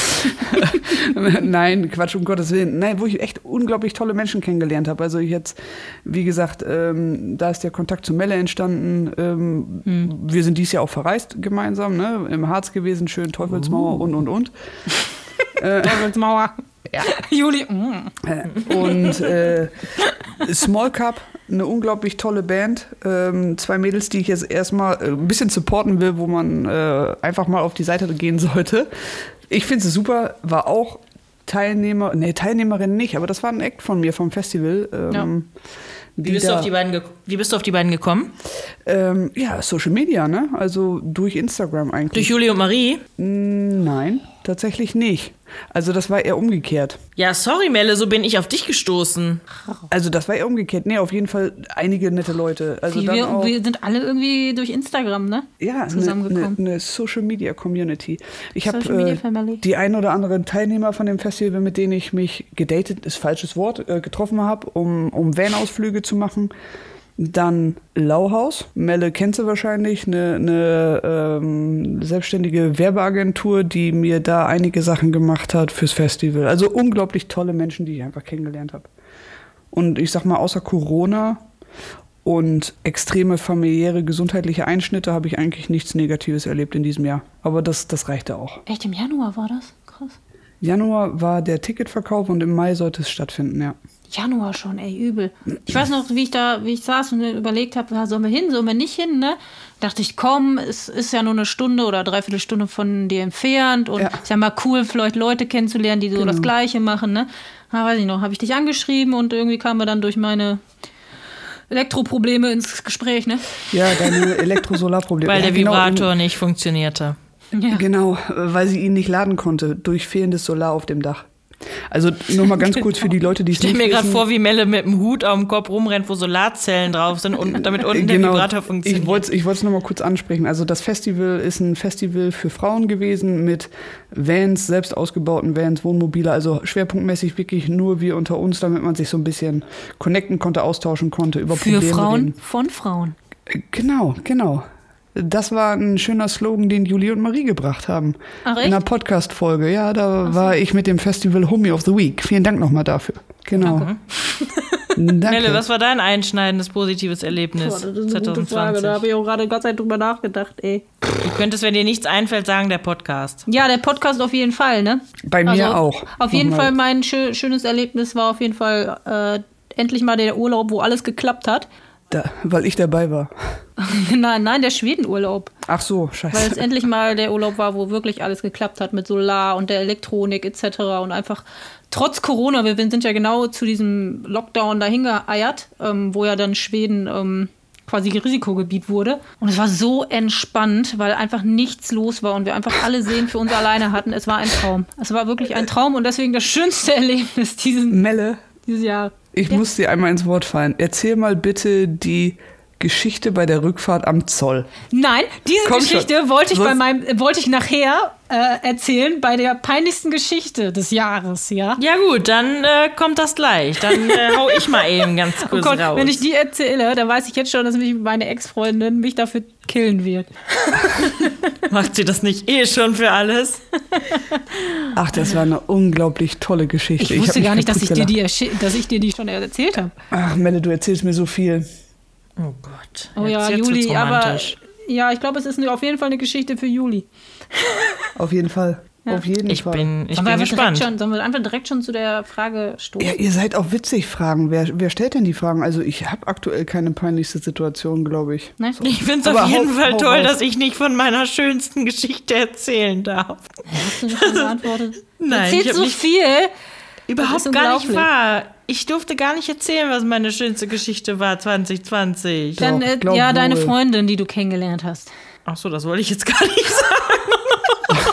Nein, Quatsch, um Gottes Willen. Nein, wo ich echt unglaublich tolle Menschen kennengelernt habe. Also ich jetzt, wie gesagt, da ist der Kontakt zu Melle entstanden. Wir sind dieses Jahr auch verreist gemeinsam, ne? Im Harz gewesen, schön Teufelsmauer und. Teufelsmauer. Ja. Juli. Und Small Cup, eine unglaublich tolle Band. 2 Mädels, die ich jetzt erstmal ein bisschen supporten will, wo man einfach mal auf die Seite gehen sollte. Ich finde es super, war auch Teilnehmerin nicht, aber das war ein Act von mir vom Festival. Wie bist du auf die beiden gekommen? Ja, Social Media, ne? Also durch Instagram eigentlich. Durch Juli und Marie? Nein, tatsächlich nicht. Also das war eher umgekehrt. Ja, sorry, Melle, so bin ich auf dich gestoßen. Also das war eher umgekehrt. Nee, auf jeden Fall einige nette Leute. Also dann auch, wir sind alle irgendwie durch Instagram, ne? ja, zusammengekommen. eine Social Media Community. Ich Social Media habe Family. die ein oder anderen Teilnehmer von dem Festival, mit denen ich mich gedatet, ist falsches Wort, getroffen habe, um Van-Ausflüge zu machen. Dann Lauhaus. Melle kennt sie wahrscheinlich, eine selbstständige Werbeagentur, die mir da einige Sachen gemacht hat fürs Festival. Also unglaublich tolle Menschen, die ich einfach kennengelernt habe. Und ich sag mal, außer Corona und extreme familiäre gesundheitliche Einschnitte habe ich eigentlich nichts Negatives erlebt in diesem Jahr. Aber das reichte auch. Echt, im Januar war das? Krass. Januar war der Ticketverkauf und im Mai sollte es stattfinden, ja. Januar schon, ey, übel. Ich weiß noch, wie ich saß und überlegt habe, sollen wir hin, sollen wir nicht hin, ne? Dachte ich, komm, es ist ja nur eine Stunde oder 3/4 Stunde von dir entfernt und ist ja mal cool, vielleicht Leute kennenzulernen, die so das Gleiche machen, ne? Weiß ich noch, habe ich dich angeschrieben und irgendwie kamen wir dann durch meine Elektroprobleme ins Gespräch, ne? Ja, deine Elektrosolarprobleme. Weil ja, der Vibrator nicht funktionierte. Ja. Genau, weil sie ihn nicht laden konnte durch fehlendes Solar auf dem Dach. Also nur mal ganz kurz für die Leute, die es Ich nicht stelle mir gerade wissen. vor, wie Melle mit dem Hut auf dem Kopf rumrennt, wo Solarzellen drauf sind und damit unten der Vibrator funktioniert. Ich wollte es nur mal kurz ansprechen. Also das Festival ist ein Festival für Frauen gewesen mit Vans, selbst ausgebauten Vans, Wohnmobile, also schwerpunktmäßig wirklich nur wir unter uns, damit man sich so ein bisschen connecten konnte, austauschen konnte, über Für Probleme Frauen, reden. von Frauen. Genau. Das war ein schöner Slogan, den Julie und Marie gebracht haben. Ach, echt? In einer Podcast-Folge. Ja, da war ich mit dem Festival Homie of the Week. Vielen Dank nochmal dafür. Genau. Danke. Melle, was war dein einschneidendes positives Erlebnis Boah, das ist eine gute 2020? Frage, da habe ich auch gerade ganz Zeit drüber nachgedacht, ey. Du könntest, wenn dir nichts einfällt, sagen, der Podcast. Ja, der Podcast auf jeden Fall, ne? Bei mir auch. Auf jeden Nochmal. Fall mein schönes Erlebnis war auf jeden Fall endlich mal der Urlaub, wo alles geklappt hat. Weil ich dabei war. Nein, der Schwedenurlaub. Ach so, scheiße. Weil es endlich mal der Urlaub war, wo wirklich alles geklappt hat mit Solar und der Elektronik etc. Und einfach trotz Corona, wir sind ja genau zu diesem Lockdown dahin geeiert, wo ja dann Schweden quasi Risikogebiet wurde. Und es war so entspannt, weil einfach nichts los war und wir einfach alle Seen für uns alleine hatten. Es war ein Traum. Es war wirklich ein Traum und deswegen das schönste Erlebnis dieses Melle, Jahr. ich muss dir einmal ins Wort fallen. Erzähl mal bitte die Geschichte bei der Rückfahrt am Zoll. Nein, diese Komm Geschichte schon. wollte ich nachher erzählen bei der peinlichsten Geschichte des Jahres, ja? Ja gut, dann kommt das gleich. Dann hau ich mal eben ganz Oh kurz Gott, raus. wenn ich die erzähle, dann weiß ich jetzt schon, dass mich meine Ex-Freundin mich dafür killen wird. Macht sie das nicht eh schon für alles? Ach, das war eine unglaublich tolle Geschichte. Ich wusste hab mich gar nicht, dass ich, kaputt dir gelacht. dass ich dir die schon erzählt habe. Ach, Melle, du erzählst mir so viel. Oh Gott. Oh ja, jetzt wird's Juli, aber romantisch. ja, ich glaube, es ist auf jeden Fall eine Geschichte für Juli. Auf jeden Fall. Ja. Auf jeden Ich Fall. bin Sollen wir gespannt. einfach direkt schon zu der Frage stoßen? Ja, ihr seid auch witzig, Fragen. Wer stellt denn die Fragen? Also ich habe aktuell keine peinlichste Situation, glaube ich. Ne? Ich finde es Aber auf jeden Fall hau toll, raus. dass ich nicht von meiner schönsten Geschichte erzählen darf. Hast du nicht schon geantwortet? Nein, Du ich erzählst hab so nicht- viel. Überhaupt Das ist gar nicht unglaublich. wahr. Ich durfte gar nicht erzählen, was meine schönste Geschichte war 2020. Doch, Dann, glaub ja, deine wohl. Freundin, die du kennengelernt hast. Ach so, das wollte ich jetzt gar nicht sagen.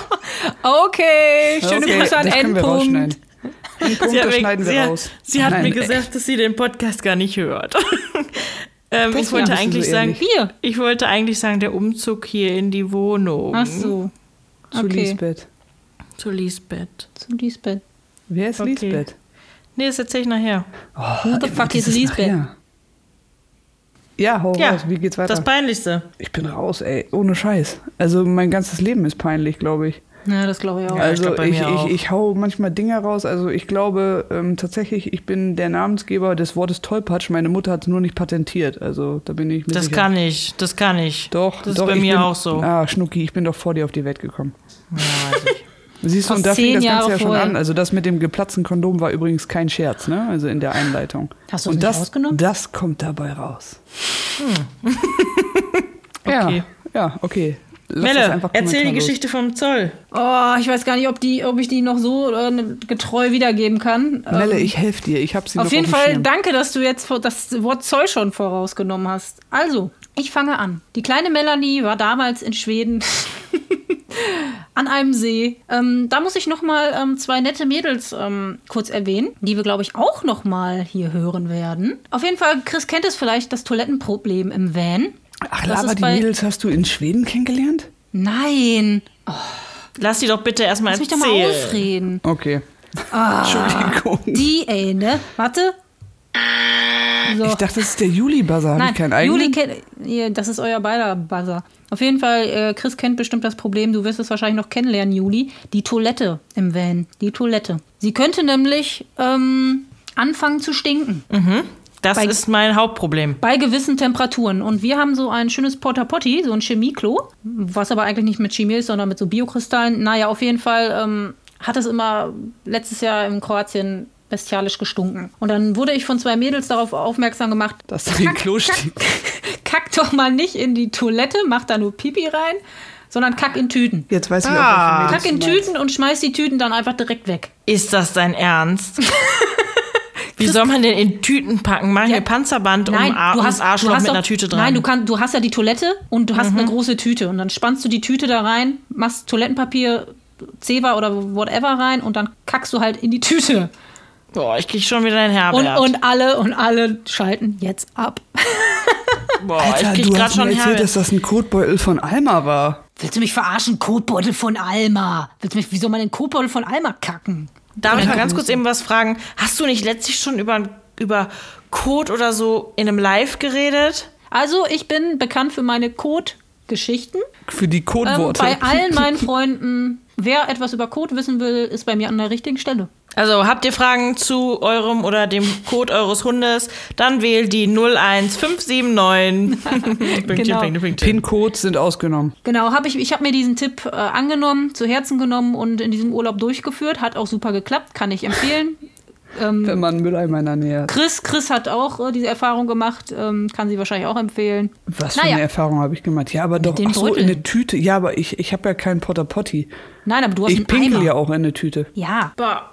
Okay, schöne Okay, Grüße an das können wir Endpunkt. rausschneiden. Endpunkt, das schneiden wir raus. Sie hat Nein. mir gesagt, dass sie den Podcast gar nicht hört. Ich wollte eigentlich sagen, Bier. ich wollte eigentlich sagen, der Umzug hier in die Wohnung. Ach so. Zu Lisbeth. Zu Lisbeth. Zu Lisbeth. Wer ist Lisbeth? Nee, das erzähle ich nachher. Who the fuck is Lisbeth? Nachher. Ja, hau raus. Wie geht's weiter? Das Peinlichste. Ich bin raus, ey. Ohne Scheiß. Also mein ganzes Leben ist peinlich, glaube ich. Ja, das glaube ich auch. Also Ja, ich hau manchmal Dinge raus. Also ich glaube tatsächlich, ich bin der Namensgeber des Wortes Tollpatsch. Meine Mutter hat es nur nicht patentiert. Also da bin ich mir Das sicher. kann ich. Doch, Das doch, ist bei ich mir bin, auch so. Ah, Schnucki, ich bin doch vor dir auf die Welt gekommen. Ja, weiß ich. Siehst du, Fast und da fing 10 das Jahre Ganze ja schon vorher. an. Also das mit dem geplatzten Kondom war übrigens kein Scherz, ne? Also in der Einleitung. Hast du und es nicht rausgenommen? Das kommt dabei raus. Okay. Ja, okay. Lass das Melle, einfach erzähl die kommentarlos. Geschichte vom Zoll. Oh, ich weiß gar nicht, ob ich die noch so getreu wiedergeben kann. Melle, ich helfe dir. Ich habe sie noch Auf jeden dem Fall Schirm. danke, dass du jetzt das Wort Zoll schon vorausgenommen hast. Also, ich fange an. Die kleine Melanie war damals in Schweden an einem See. Da muss ich noch mal 2 nette Mädels kurz erwähnen, die wir, glaube ich, auch noch mal hier hören werden. Auf jeden Fall, Chris kennt es vielleicht, das Toilettenproblem im Van. Ach, Das Lava, ist die Mädels hast du in Schweden kennengelernt? Nein, Lass die doch bitte erstmal lass mich erzählen. doch mal ausreden. Okay. Entschuldigung. Die, ne? Warte. So. Ich dachte, das ist der Juli-Buzzer. Habe ich keinen eigenen? Juli kennt, das ist euer beider Buzzer. Auf jeden Fall, Chris kennt bestimmt das Problem, du wirst es wahrscheinlich noch kennenlernen, Juli. Die Toilette im Van. Die Toilette. Sie könnte nämlich anfangen zu stinken. Das ist mein Hauptproblem. Bei gewissen Temperaturen. Und wir haben so ein schönes Porta-Potty, so ein Chemieklo, was aber eigentlich nicht mit Chemie ist, sondern mit so Biokristallen. Naja, auf jeden Fall hat es immer letztes Jahr in Kroatien bestialisch gestunken. Und dann wurde ich von 2 Mädels darauf aufmerksam gemacht, Dass da ein Klo steht. kack doch mal nicht in die Toilette, mach da nur Pipi rein, sondern kack in Tüten. Jetzt weiß ich auch, welche Mädels Kack in du meinst. Tüten und schmeiß die Tüten dann einfach direkt weg. Ist das dein Ernst? Wie soll man denn in Tüten packen? Mach ich ein Panzerband um das Arschloch mit einer Tüte dran? Nein, du hast ja die Toilette und du hast eine große Tüte und dann spannst du die Tüte da rein, machst Toilettenpapier, Zewa oder whatever rein und dann kackst du halt in die Tüte. Boah, ich krieg schon wieder einen Herbert. Und alle schalten jetzt ab. Boah, Alter, ich krieg du grad hast mir schon einen erzählt, Herbert. dass das ein Kotbeutel von Alma war. Willst du mich verarschen? Kotbeutel von Alma. Wie soll man den Kotbeutel von Alma kacken? Darf ich mal ganz kurz eben was fragen? Hast du nicht letztlich schon über Kot oder so in einem Live geredet? Also, ich bin bekannt für meine Kot-Geschichten. Für die Codeworte. Bei allen meinen Freunden, wer etwas über Kot wissen will, ist bei mir an der richtigen Stelle. Also habt ihr Fragen zu eurem oder dem Code eures Hundes, dann wählt die 01579. Genau. PIN-Codes sind ausgenommen. Genau, ich habe mir diesen Tipp angenommen, zu Herzen genommen und in diesem Urlaub durchgeführt. Hat auch super geklappt, kann ich empfehlen. Wenn man einen Mülleimer in der Nähe hat. Chris hat auch diese Erfahrung gemacht, kann sie wahrscheinlich auch empfehlen. Was für eine Erfahrung habe ich gemacht? Ja, aber doch, den ach so, Beutel. in eine Tüte. Ja, aber ich habe ja keinen Potter-Potty. Nein, aber du hast Ich einen pinkel Eimer. ja auch in eine Tüte. Ja.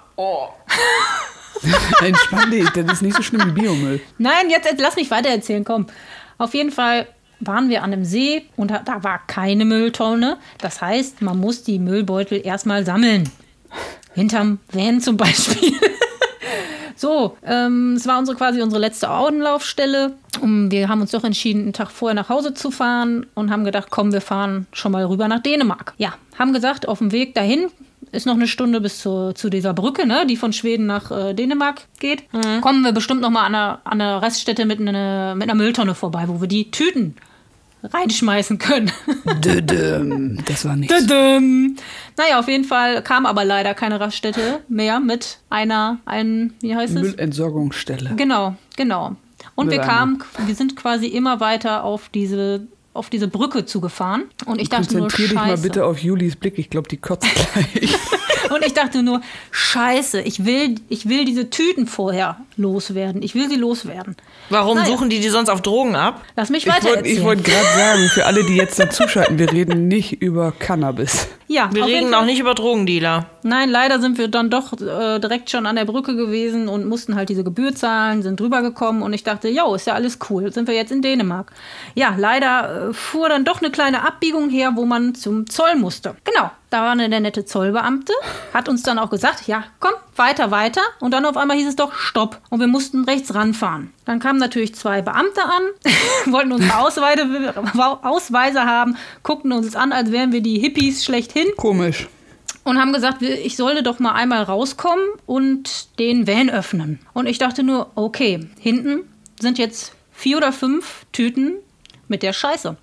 Entspann dich, das ist nicht so schlimm wie Biomüll. Nein, jetzt lass mich weiter erzählen, komm. Auf jeden Fall waren wir an einem See und da war keine Mülltonne. Das heißt, man muss die Müllbeutel erstmal sammeln. Hinterm Van zum Beispiel. So, es war quasi unsere letzte Anlaufstelle. Und wir haben uns doch entschieden, einen Tag vorher nach Hause zu fahren und haben gedacht, komm, wir fahren schon mal rüber nach Dänemark. Ja, haben gesagt, auf dem Weg dahin ist noch eine Stunde bis zu dieser Brücke, ne, die von Schweden nach Dänemark geht. Kommen wir bestimmt noch mal an einer Raststätte mit einer Mülltonne vorbei, wo wir die Tüten reinschmeißen können. Das war nichts. Naja, auf jeden Fall kam aber leider keine Raststätte mehr mit wie heißt es? Müllentsorgungsstelle. Genau. Und Mülleimer. wir sind quasi immer weiter auf diese Brücke zugefahren. Und ich dachte nur, Konzentrier dich mal scheiße. bitte auf Julis Blick. Ich glaube, die kotzt gleich. Und ich dachte nur, scheiße, ich will diese Tüten vorher loswerden. Ich will sie loswerden. Warum Naja. suchen die sonst auf Drogen ab? Lass mich weiter Ich erzählen. wollte gerade sagen, für alle, die jetzt dazuschalten, wir reden nicht über Cannabis. Ja, Wir auf jeden reden Fall. auch nicht über Drogendealer. Nein, leider sind wir dann doch direkt schon an der Brücke gewesen und mussten halt diese Gebühr zahlen, sind drüber gekommen und ich dachte, jo, ist ja alles cool, sind wir jetzt in Dänemark. Ja, leider fuhr dann doch eine kleine Abbiegung her, wo man zum Zoll musste. Genau, da war der nette Zollbeamte, hat uns dann auch gesagt, ja, komm, weiter. Und dann auf einmal hieß es doch, stopp. und wir mussten rechts ranfahren. Dann kamen natürlich 2 Beamte an, wollten unsere Ausweise haben, guckten uns an, als wären wir die Hippies schlechthin. Komisch. Und haben gesagt, ich sollte doch mal einmal rauskommen und den Van öffnen. Und ich dachte nur, okay, hinten sind jetzt 4 oder 5 Tüten mit der Scheiße.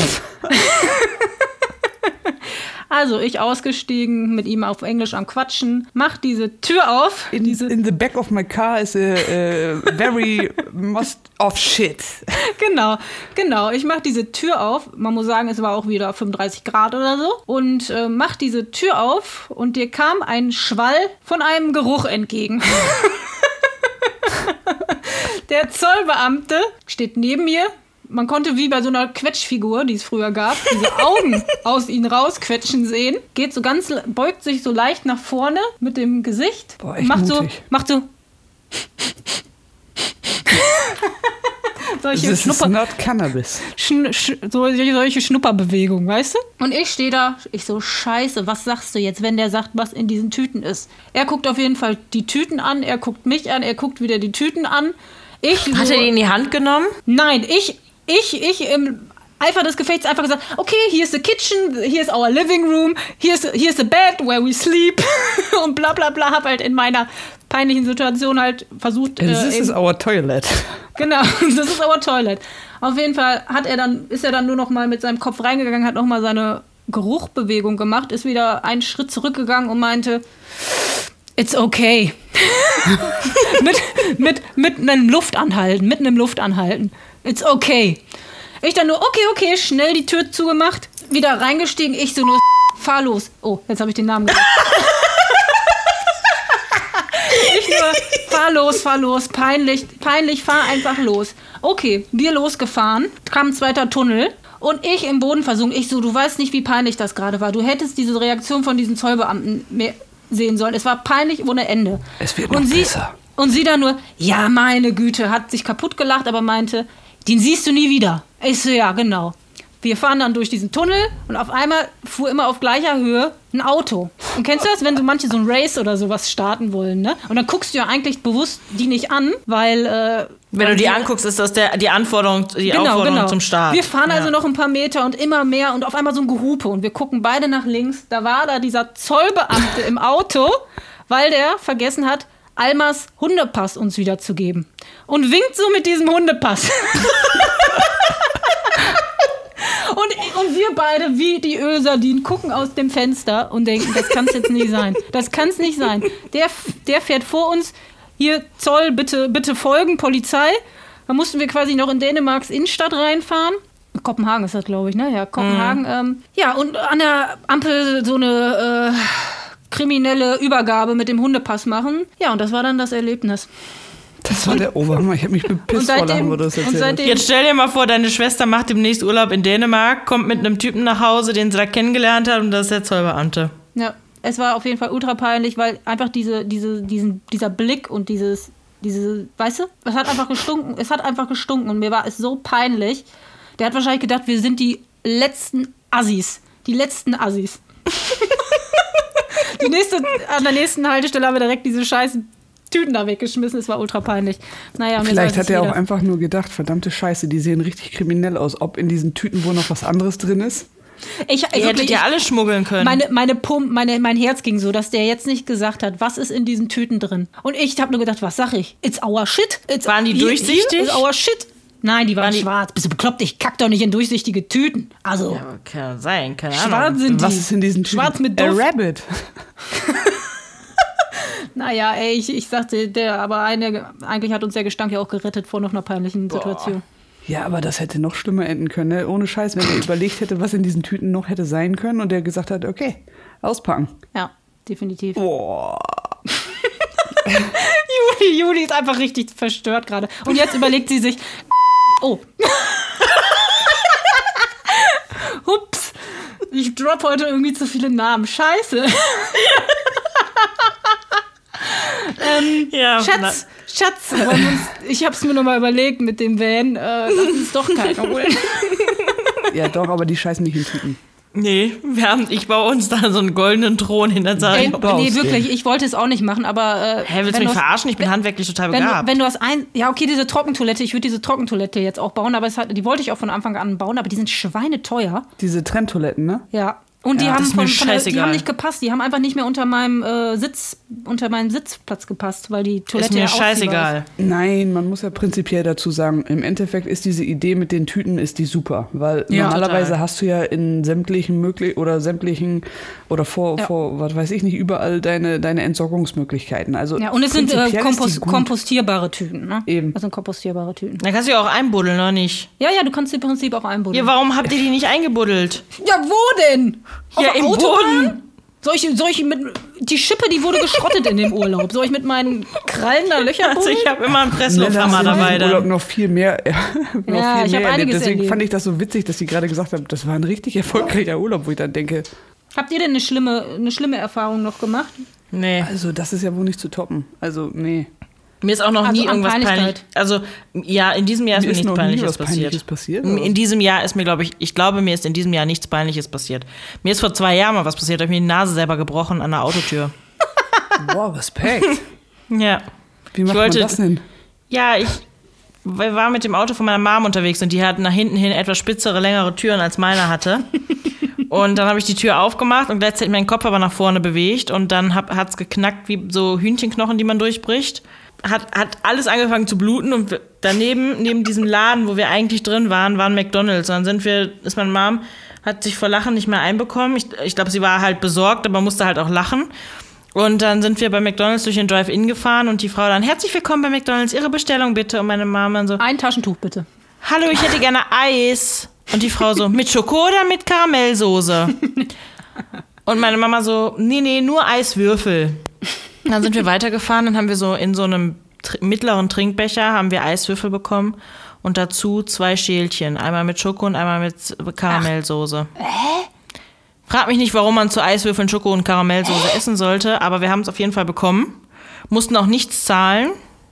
Also ich ausgestiegen, mit ihm auf Englisch am Quatschen, mach diese Tür auf. In the back of my car is a very must of shit. Genau. Ich mach diese Tür auf. Man muss sagen, es war auch wieder 35 Grad oder so. Und mach diese Tür auf und dir kam ein Schwall von einem Geruch entgegen. Der Zollbeamte steht neben mir. Man konnte wie bei so einer Quetschfigur, die es früher gab, diese Augen aus ihnen rausquetschen sehen. Beugt sich so leicht nach vorne mit dem Gesicht. Boah, echt macht mutig. so solche This is not cannabis. solche Schnupperbewegungen, weißt du? Und ich stehe da, ich so, scheiße, was sagst du jetzt, wenn der sagt, was in diesen Tüten ist? Er guckt auf jeden Fall die Tüten an, er guckt mich an, er guckt wieder die Tüten an. Hat er die in die Hand genommen? Nein, ich im Eifer des Gefechts einfach gesagt, okay, here's the kitchen, here's our living room, here's the bed where we sleep und bla bla bla, hab halt in meiner peinlichen Situation halt versucht. This is our toilet. Genau, das ist our toilet. Auf jeden Fall ist er dann nur noch mal mit seinem Kopf reingegangen, hat noch mal seine Geruchbewegung gemacht, ist wieder einen Schritt zurückgegangen und meinte, it's okay. mit einem Luftanhalten. It's okay. Ich dann nur, okay, schnell die Tür zugemacht, wieder reingestiegen, ich so nur, fahr los. Oh, jetzt habe ich den Namen gesagt. Ich nur, fahr los, peinlich, fahr einfach los. Okay, wir losgefahren, kam ein zweiter Tunnel und ich im Boden versunken. Ich so, du weißt nicht, wie peinlich das gerade war. Du hättest diese Reaktion von diesen Zollbeamten sehen sollen. Es war peinlich ohne Ende. Es wird noch besser. Und sie dann nur, ja, meine Güte, hat sich kaputt gelacht, aber meinte, den siehst du nie wieder. Ich so, ja, genau. Wir fahren dann durch diesen Tunnel und auf einmal fuhr immer auf gleicher Höhe ein Auto. Und kennst du das, wenn so manche so ein Race oder sowas starten wollen, ne? Und dann guckst du ja eigentlich bewusst die nicht an, weil... wenn du die anguckst, ist das die Aufforderung zum Start. Wir fahren also noch ein paar Meter und immer mehr und auf einmal so ein Gehupe und wir gucken beide nach links. Da war dieser Zollbeamte im Auto, weil der vergessen hat, Almas Hundepass uns wiederzugeben. Und winkt so mit diesem Hundepass. Und wir beide, wie die Ölsardinen, gucken aus dem Fenster und denken, das kann es jetzt nicht sein. Das kann es nicht sein. Der fährt vor uns. Hier, Zoll, bitte folgen, Polizei. Da mussten wir quasi noch in Dänemarks Innenstadt reinfahren. Kopenhagen ist das, glaube ich, ne? Ja, Kopenhagen. Ja, und an der Ampel so eine kriminelle Übergabe mit dem Hundepass machen. Ja, und das war dann das Erlebnis. Das war der Oberhammer. Ich habe mich bepisst vor Lachen, wo du das erzählt hast. Jetzt stell dir mal vor, deine Schwester macht demnächst Urlaub in Dänemark, kommt mit einem Typen nach Hause, den sie da kennengelernt hat, und das ist der Zollbeamte. Ja, es war auf jeden Fall ultra peinlich, weil einfach dieser Blick und diese, weißt du, es hat einfach gestunken und mir war es so peinlich. Der hat wahrscheinlich gedacht, wir sind die letzten Assis. An der nächsten Haltestelle haben wir direkt diese scheiß Tüten da weggeschmissen. Es war ultra peinlich. Naja, vielleicht hat er auch einfach nur gedacht, verdammte Scheiße, die sehen richtig kriminell aus. Ob in diesen Tüten wohl noch was anderes drin ist? Ihr hättet ja alle schmuggeln können. Mein Herz ging so, dass der jetzt nicht gesagt hat, was ist in diesen Tüten drin. Und ich habe nur gedacht, was sag ich? It's our shit. Waren die durchsichtig? It's our shit. Nein, die waren schwarz. Bist du bekloppt? Ich kack doch nicht in durchsichtige Tüten. Also. Ja, kann sein, keine Ahnung. Schwarz sind die. Was ist in diesen Tüten? Schwarz mit Duft. A Rabbit. Naja, ey, ich sagte, eigentlich hat uns der Gestank ja auch gerettet vor noch einer peinlichen Situation. Ja, aber das hätte noch schlimmer enden können. Ne? Ohne Scheiß, wenn er überlegt hätte, was in diesen Tüten noch hätte sein können und der gesagt hat, okay, auspacken. Ja, definitiv. Boah. Juli ist einfach richtig verstört gerade. Und jetzt überlegt sie sich, oh. Hups. Ich drop heute irgendwie zu viele Namen. Scheiße. Schatz, ich hab's mir nochmal überlegt mit dem Van, lass uns doch keiner holen. Ja doch, aber die scheißen nicht in Tüten. Nee, ich baue uns da so einen goldenen Thron hin. Dann sage ich, nee, wirklich, ich wollte es auch nicht machen, aber... willst du mich verarschen? Ich bin handwerklich total begabt. Wenn du ja, okay, diese Trockentoilette, ich würde diese Trockentoilette jetzt auch bauen, aber die wollte ich auch von Anfang an bauen, aber die sind schweineteuer. Diese Trenntoiletten, ne? Ja. Und die haben die haben nicht gepasst. Die haben einfach nicht mehr unter meinen Sitzplatz gepasst, weil die Toilette ist mir scheißegal. Nein, man muss ja prinzipiell dazu sagen, im Endeffekt ist diese Idee mit den Tüten ist die super, weil normalerweise total. Hast du ja in sämtlichen oder vor was weiß ich nicht, überall deine Entsorgungsmöglichkeiten. Also ja, und es sind kompostierbare Tüten, ne? Eben. Das sind kompostierbare Tüten. Da kannst du ja auch einbuddeln, oder nicht? Ja, du kannst im Prinzip auch einbuddeln. Ja, warum habt ihr die nicht eingebuddelt? Ja, wo denn? Ja, im Boden. Soll ich mit die Schippe, die wurde geschrottet in dem Urlaub. Soll ich mit meinen Krallen da Löcher buddeln? Also ich habe immer einen Presslufthammer dabei. Im Urlaub noch viel mehr. Ich habe einiges Deswegen erlebt. fand ich das so witzig, dass sie gerade gesagt haben, das war ein richtig erfolgreicher Urlaub, wo ich dann denke. Habt ihr denn eine schlimme Erfahrung noch gemacht? Nee. Also das ist ja wohl nicht zu toppen. Also nee. Mir ist auch noch nie irgendwas peinlich. Also ja, in diesem Jahr ist mir nichts Peinliches passiert. In diesem Jahr ist mir, mir ist in diesem Jahr nichts Peinliches passiert. Mir ist vor 2 Jahren mal was passiert, da habe ich mir die Nase selber gebrochen an der Autotür. Boah, Respekt. Ja. Wie macht man das denn? Ja, ich war mit dem Auto von meiner Mom unterwegs und die hat nach hinten hin etwas spitzere, längere Türen als meine hatte. Und dann habe ich die Tür aufgemacht und gleichzeitig meinen Kopf aber nach vorne bewegt und dann hat es geknackt wie so Hühnchenknochen, die man durchbricht. Hat alles angefangen zu bluten und daneben, neben diesem Laden, wo wir eigentlich drin waren, war ein McDonald's. Und dann ist meine Mom, hat sich vor Lachen nicht mehr einbekommen. Ich glaube, sie war halt besorgt, aber musste halt auch lachen. Und dann sind wir bei McDonald's durch den Drive-In gefahren und die Frau dann, herzlich willkommen bei McDonald's, Ihre Bestellung bitte. Und meine Mom dann so, ein Taschentuch bitte. Hallo, ich hätte gerne Eis. Und die Frau so, mit Schoko oder mit Karamellsoße? Und meine Mama so, nee, nur Eiswürfel. Dann sind wir weitergefahren, dann haben wir so in so einem mittleren Trinkbecher haben wir Eiswürfel bekommen und dazu 2 Schälchen, einmal mit Schoko und einmal mit Karamellsoße. Frag mich nicht, warum man zu Eiswürfeln Schoko und Karamellsoße essen sollte, aber wir haben es auf jeden Fall bekommen, mussten auch nichts zahlen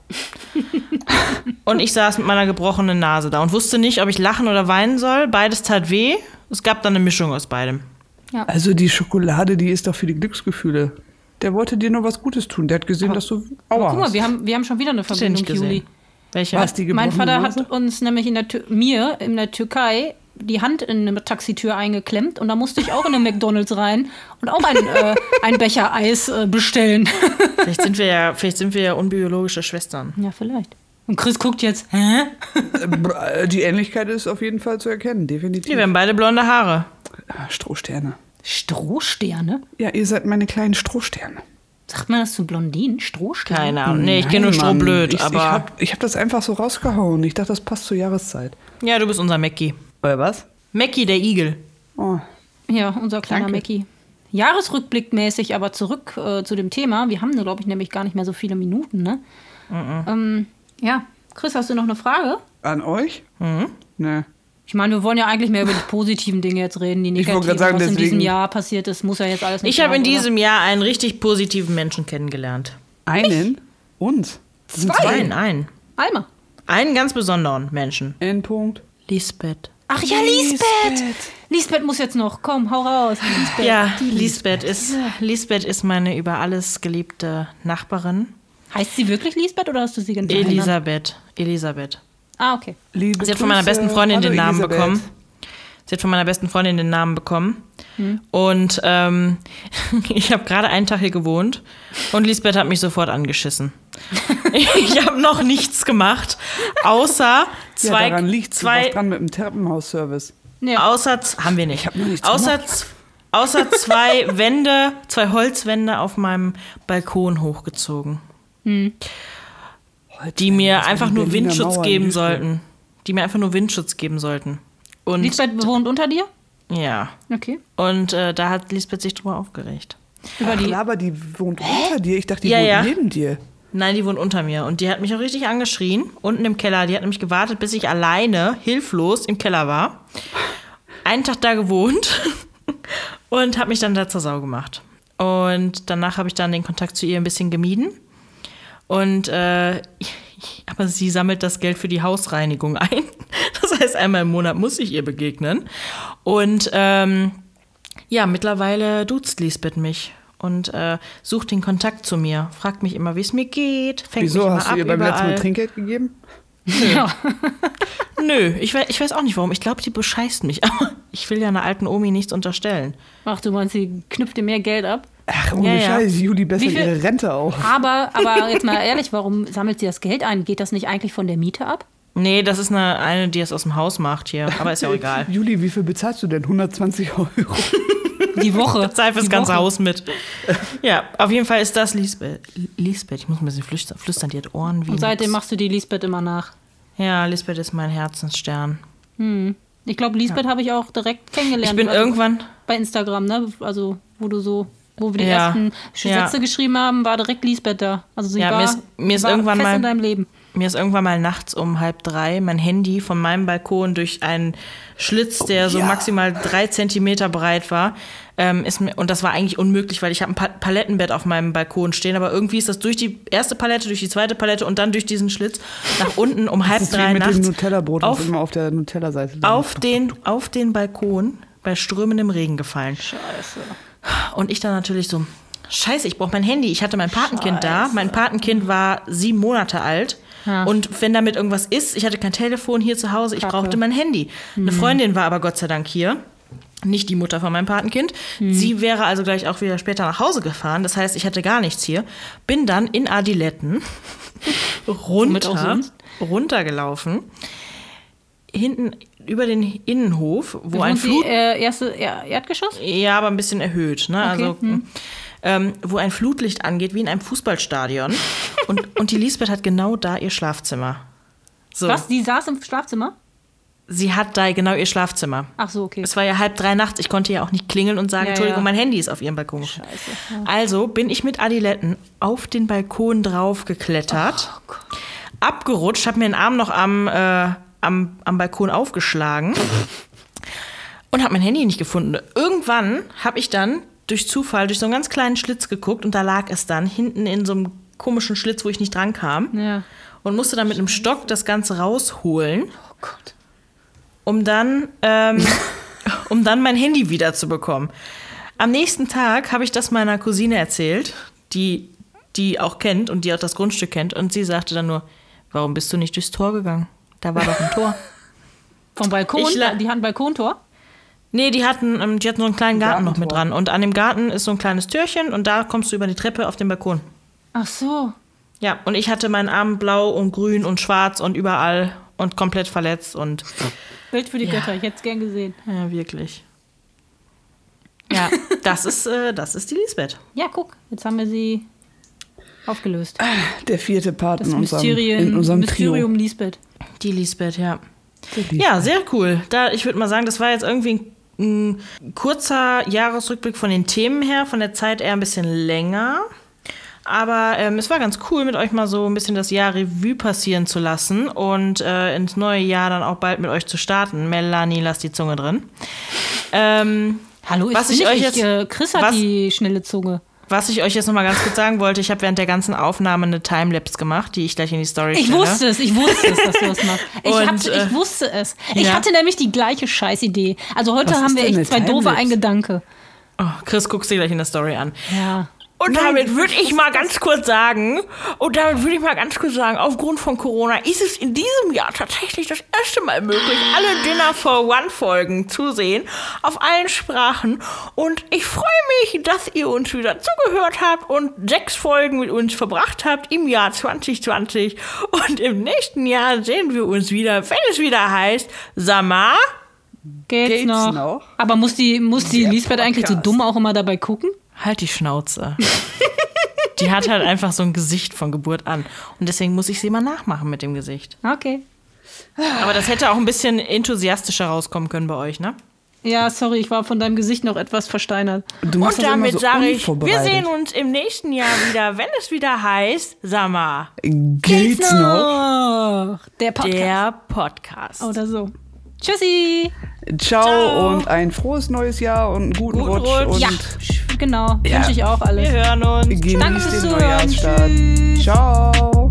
und ich saß mit meiner gebrochenen Nase da und wusste nicht, ob ich lachen oder weinen soll. Beides tat weh, es gab dann eine Mischung aus beidem. Ja. Also die Schokolade, die ist doch für die Glücksgefühle. Der wollte dir nur was Gutes tun. Der hat gesehen, dass du Aua guck mal, hast. wir haben schon wieder eine Verbindung, Juli. Welche? Was, die Mein Vater Nase? hat uns nämlich in der Türkei die Hand in eine Taxitür eingeklemmt und da musste ich auch in eine McDonald's rein und auch ein Becher Eis bestellen. Vielleicht sind wir ja unbiologische Schwestern. Ja, vielleicht. Und Chris guckt jetzt, hä? Die Ähnlichkeit ist auf jeden Fall zu erkennen, definitiv. Wir haben beide blonde Haare. Strohsterne. Strohsterne? Ja, ihr seid meine kleinen Strohsterne. Sagt man das zu Blondinen? Strohsterne? Keine Ahnung. Nee, ich kenne nur Strohblöd, aber... Ich hab das einfach so rausgehauen. Ich dachte, das passt zur Jahreszeit. Ja, du bist unser Mackie. Oder was? Mackie, der Igel. Oh. Ja, unser kleiner Danke. Mackie. Jahresrückblickmäßig, aber zurück zu dem Thema. Wir haben, glaube ich, nämlich gar nicht mehr so viele Minuten, ne? Ja, Chris, hast du noch eine Frage? An euch? Ne. Ich meine, wir wollen ja eigentlich mehr über die positiven Dinge jetzt reden, die wollte negativen, gerade sagen, was in deswegen- diesem Jahr passiert ist, muss ja jetzt alles nicht Ich habe in sein, oder? diesem Jahr einen richtig positiven Menschen kennengelernt. Einen? Uns? Das sind Einen. Alma. Einen ganz besonderen Menschen. Endpunkt. Lisbeth. Ach ja, Lisbeth! Lisbeth muss jetzt noch. Komm, hau raus. Lisbeth. Ja, Lisbeth ist meine über alles geliebte Nachbarin. Heißt sie wirklich Lisbeth oder hast du sie genannt? Elisabeth. Ah, okay. Liebe Sie hat von meiner Grüße. besten Freundin Hallo, den Namen Elisabeth. bekommen. Und ich habe gerade einen Tag hier gewohnt und Lisbeth hat mich sofort angeschissen. Ich habe noch nichts gemacht, außer Ja, daran liegt's. Du warst dran mit dem Treppenhausservice. Ja. haben wir nicht. Ich hab noch nichts Außer gemacht. 2 Holzwände auf meinem Balkon hochgezogen. Die mir das war einfach die nur Berliner Windschutz Mauer in geben Duisburg. sollten. Die mir einfach nur Windschutz geben sollten. Und Lisbeth wohnt unter dir? ja. Okay. Und da hat Lisbeth sich drüber aufgeregt. Über die. Ach, aber die wohnt unter dir. Ich dachte, die Ja, wohnt ja. neben dir. Nein, die wohnt unter mir. Und die hat mich auch richtig angeschrien. Unten im Keller. Die hat nämlich gewartet, bis ich alleine, hilflos, im Keller war. Einen Tag da gewohnt. Und habe mich dann da zur Sau gemacht. Und danach habe ich dann den Kontakt zu ihr ein bisschen gemieden. Und aber sie sammelt das Geld für die Hausreinigung ein. Das heißt, einmal im Monat muss ich ihr begegnen. Und Ja, mittlerweile duzt Lisbeth mich und sucht den Kontakt zu mir. Fragt mich immer, wie es mir geht. Fängt Wieso, mich immer hast du ihr beim letzten Mal Trinkgeld gegeben? Ja. Nö, ich weiß auch nicht warum. Ich glaube, die bescheißt mich. Aber ich will ja einer alten Omi nichts unterstellen. Ach, du meinst, sie knüpft dir mehr Geld ab? Ach, ohne Ja. Scheiß, Juli besser Wie viel- ihre Rente auf. Aber jetzt mal ehrlich, warum sammelt sie das Geld ein? Geht das nicht eigentlich von der Miete ab? Nee, das ist eine, die es aus dem Haus macht hier. Aber ist ja auch egal. Juli, wie viel bezahlst du denn? 120 €? Die Woche. Zahl fürs Die ganze Woche. Haus mit. Ja, auf jeden Fall ist das Lisbeth. Lisbeth, ich muss ein bisschen flüstern, die hat Ohren wie Und seitdem nix. machst du die Lisbeth immer nach. Ja, Lisbeth ist mein Herzensstern. Ich glaube, Lisbeth habe ich auch direkt kennengelernt. Ich bin Also irgendwann... bei Instagram, ne? Also, wo wir die Ja. ersten Ja. Sätze geschrieben haben, war direkt Lisbeth da. Also sie Ja, war, mir ist war irgendwann fest mal- in deinem Leben. Mir ist irgendwann mal nachts um 2:30 mein Handy von meinem Balkon durch einen Schlitz, der so maximal 3 Zentimeter breit war, und das war eigentlich unmöglich, weil ich habe ein Palettenbett auf meinem Balkon stehen, aber irgendwie ist das durch die erste Palette, durch die zweite Palette und dann durch diesen Schlitz nach unten um 2:30 mit dem nachts Nutella-Brot, auf- was immer auf der Nutella-Seite auf den Balkon bei strömendem Regen gefallen. Scheiße. Und ich dann natürlich so, scheiße, ich brauche mein Handy. Ich hatte mein Patenkind da. Mein Patenkind war 7 Monate alt. Ja. Und wenn damit irgendwas ist, ich hatte kein Telefon hier zu Hause, ich brauchte mein Handy. Eine Freundin war aber Gott sei Dank hier. Nicht die Mutter von meinem Patenkind. Sie wäre also gleich auch wieder später nach Hause gefahren. Das heißt, ich hatte gar nichts hier. Bin dann in Adiletten Womit auch sonst? runtergelaufen. Hinten über den Innenhof, wo ein Und die Flut... erste Erdgeschoss? Ja, aber ein bisschen erhöht. Ne? Okay. Also, wo ein Flutlicht angeht, wie in einem Fußballstadion. und die Lisbeth hat genau da ihr Schlafzimmer. So. Was? Die saß im Schlafzimmer? Sie hat da genau ihr Schlafzimmer. Ach so, okay. Es war ja 2:30 nachts. Ich konnte ja auch nicht klingeln und sagen, Ja, Entschuldigung, ja. mein Handy ist auf ihrem Balkon. Scheiße. Ja. Also bin ich mit Adiletten auf den Balkon drauf geklettert, abgerutscht, habe mir den Arm noch am Balkon aufgeschlagen und habe mein Handy nicht gefunden. Irgendwann habe ich dann durch Zufall durch so einen ganz kleinen Schlitz geguckt und da lag es dann hinten in so einem komischen Schlitz, wo ich nicht dran kam. Ja. Und musste dann mit einem Stock das Ganze rausholen, Oh Gott. um dann mein Handy wiederzubekommen. Am nächsten Tag habe ich das meiner Cousine erzählt, die auch kennt und die auch das Grundstück kennt. Und sie sagte dann nur, warum bist du nicht durchs Tor gegangen? Da war doch ein Tor. Vom Balkon? Die hatten ein Balkontor? Nee, die hatten so einen kleinen Garten noch mit Gartentor. dran. Und an dem Garten ist so ein kleines Türchen und da kommst du über die Treppe auf den Balkon. Ach so. Ja, und ich hatte meinen Arm blau und grün und schwarz und überall und komplett verletzt und Bild für die Götter, ich hätte es gern gesehen. ja, wirklich. Ja, das ist die Lisbeth. Ja, guck, jetzt haben wir sie aufgelöst. Der 4. Part Das in unserem Mysterium Lisbeth. Die Lisbeth, ja. Trio. Ja, sehr cool. Ich würde mal sagen, das war jetzt irgendwie ein kurzer Jahresrückblick von den Themen her, von der Zeit eher ein bisschen länger. Aber es war ganz cool, mit euch mal so ein bisschen das Jahr Revue passieren zu lassen und ins neue Jahr dann auch bald mit euch zu starten. Melanie, lass die Zunge drin. Hallo, Chris hat die schnelle Zunge. Was ich euch jetzt noch mal ganz kurz sagen wollte, ich habe während der ganzen Aufnahme eine Timelapse gemacht, die ich gleich in die Story stelle. Ich wusste es, dass du das machst. Und, Ich wusste es. Ich ja. hatte nämlich die gleiche Scheißidee. Also heute Was haben ist wir denn echt eine zwei doofe Timelapse? ein Gedanke. Oh, Chris, guckst du dir gleich in der Story an. Ja. Und damit würde ich mal ganz kurz sagen, aufgrund von Corona ist es in diesem Jahr tatsächlich das erste Mal möglich, alle Dinner for One Folgen zu sehen, auf allen Sprachen. Und ich freue mich, dass ihr uns wieder zugehört habt und 6 Folgen mit uns verbracht habt im Jahr 2020. Und im nächsten Jahr sehen wir uns wieder, wenn es wieder heißt, Sama. Geht's noch? Aber muss die Lisbeth eigentlich so dumm auch immer dabei gucken? Halt die Schnauze. Die hat halt einfach so ein Gesicht von Geburt an. Und deswegen muss ich sie mal nachmachen mit dem Gesicht. Okay. Aber das hätte auch ein bisschen enthusiastischer rauskommen können bei euch, ne? Ja, sorry, ich war von deinem Gesicht noch etwas versteinert. Du machst Und das immer damit so sage ich, wir unvorbereitet. sehen uns im nächsten Jahr wieder, wenn es wieder heißt, Sama. Geht's noch? Der Podcast. Der Podcast. Oder so. Tschüssi. Ciao und ein frohes neues Jahr und einen guten Guten Rutsch. Rutsch. Und Ja, genau. Ja. Wünsche ich auch alles. Wir hören uns. genießt Danke fürs den Zuhören. Neujahrsstart. Tschüss. Ciao.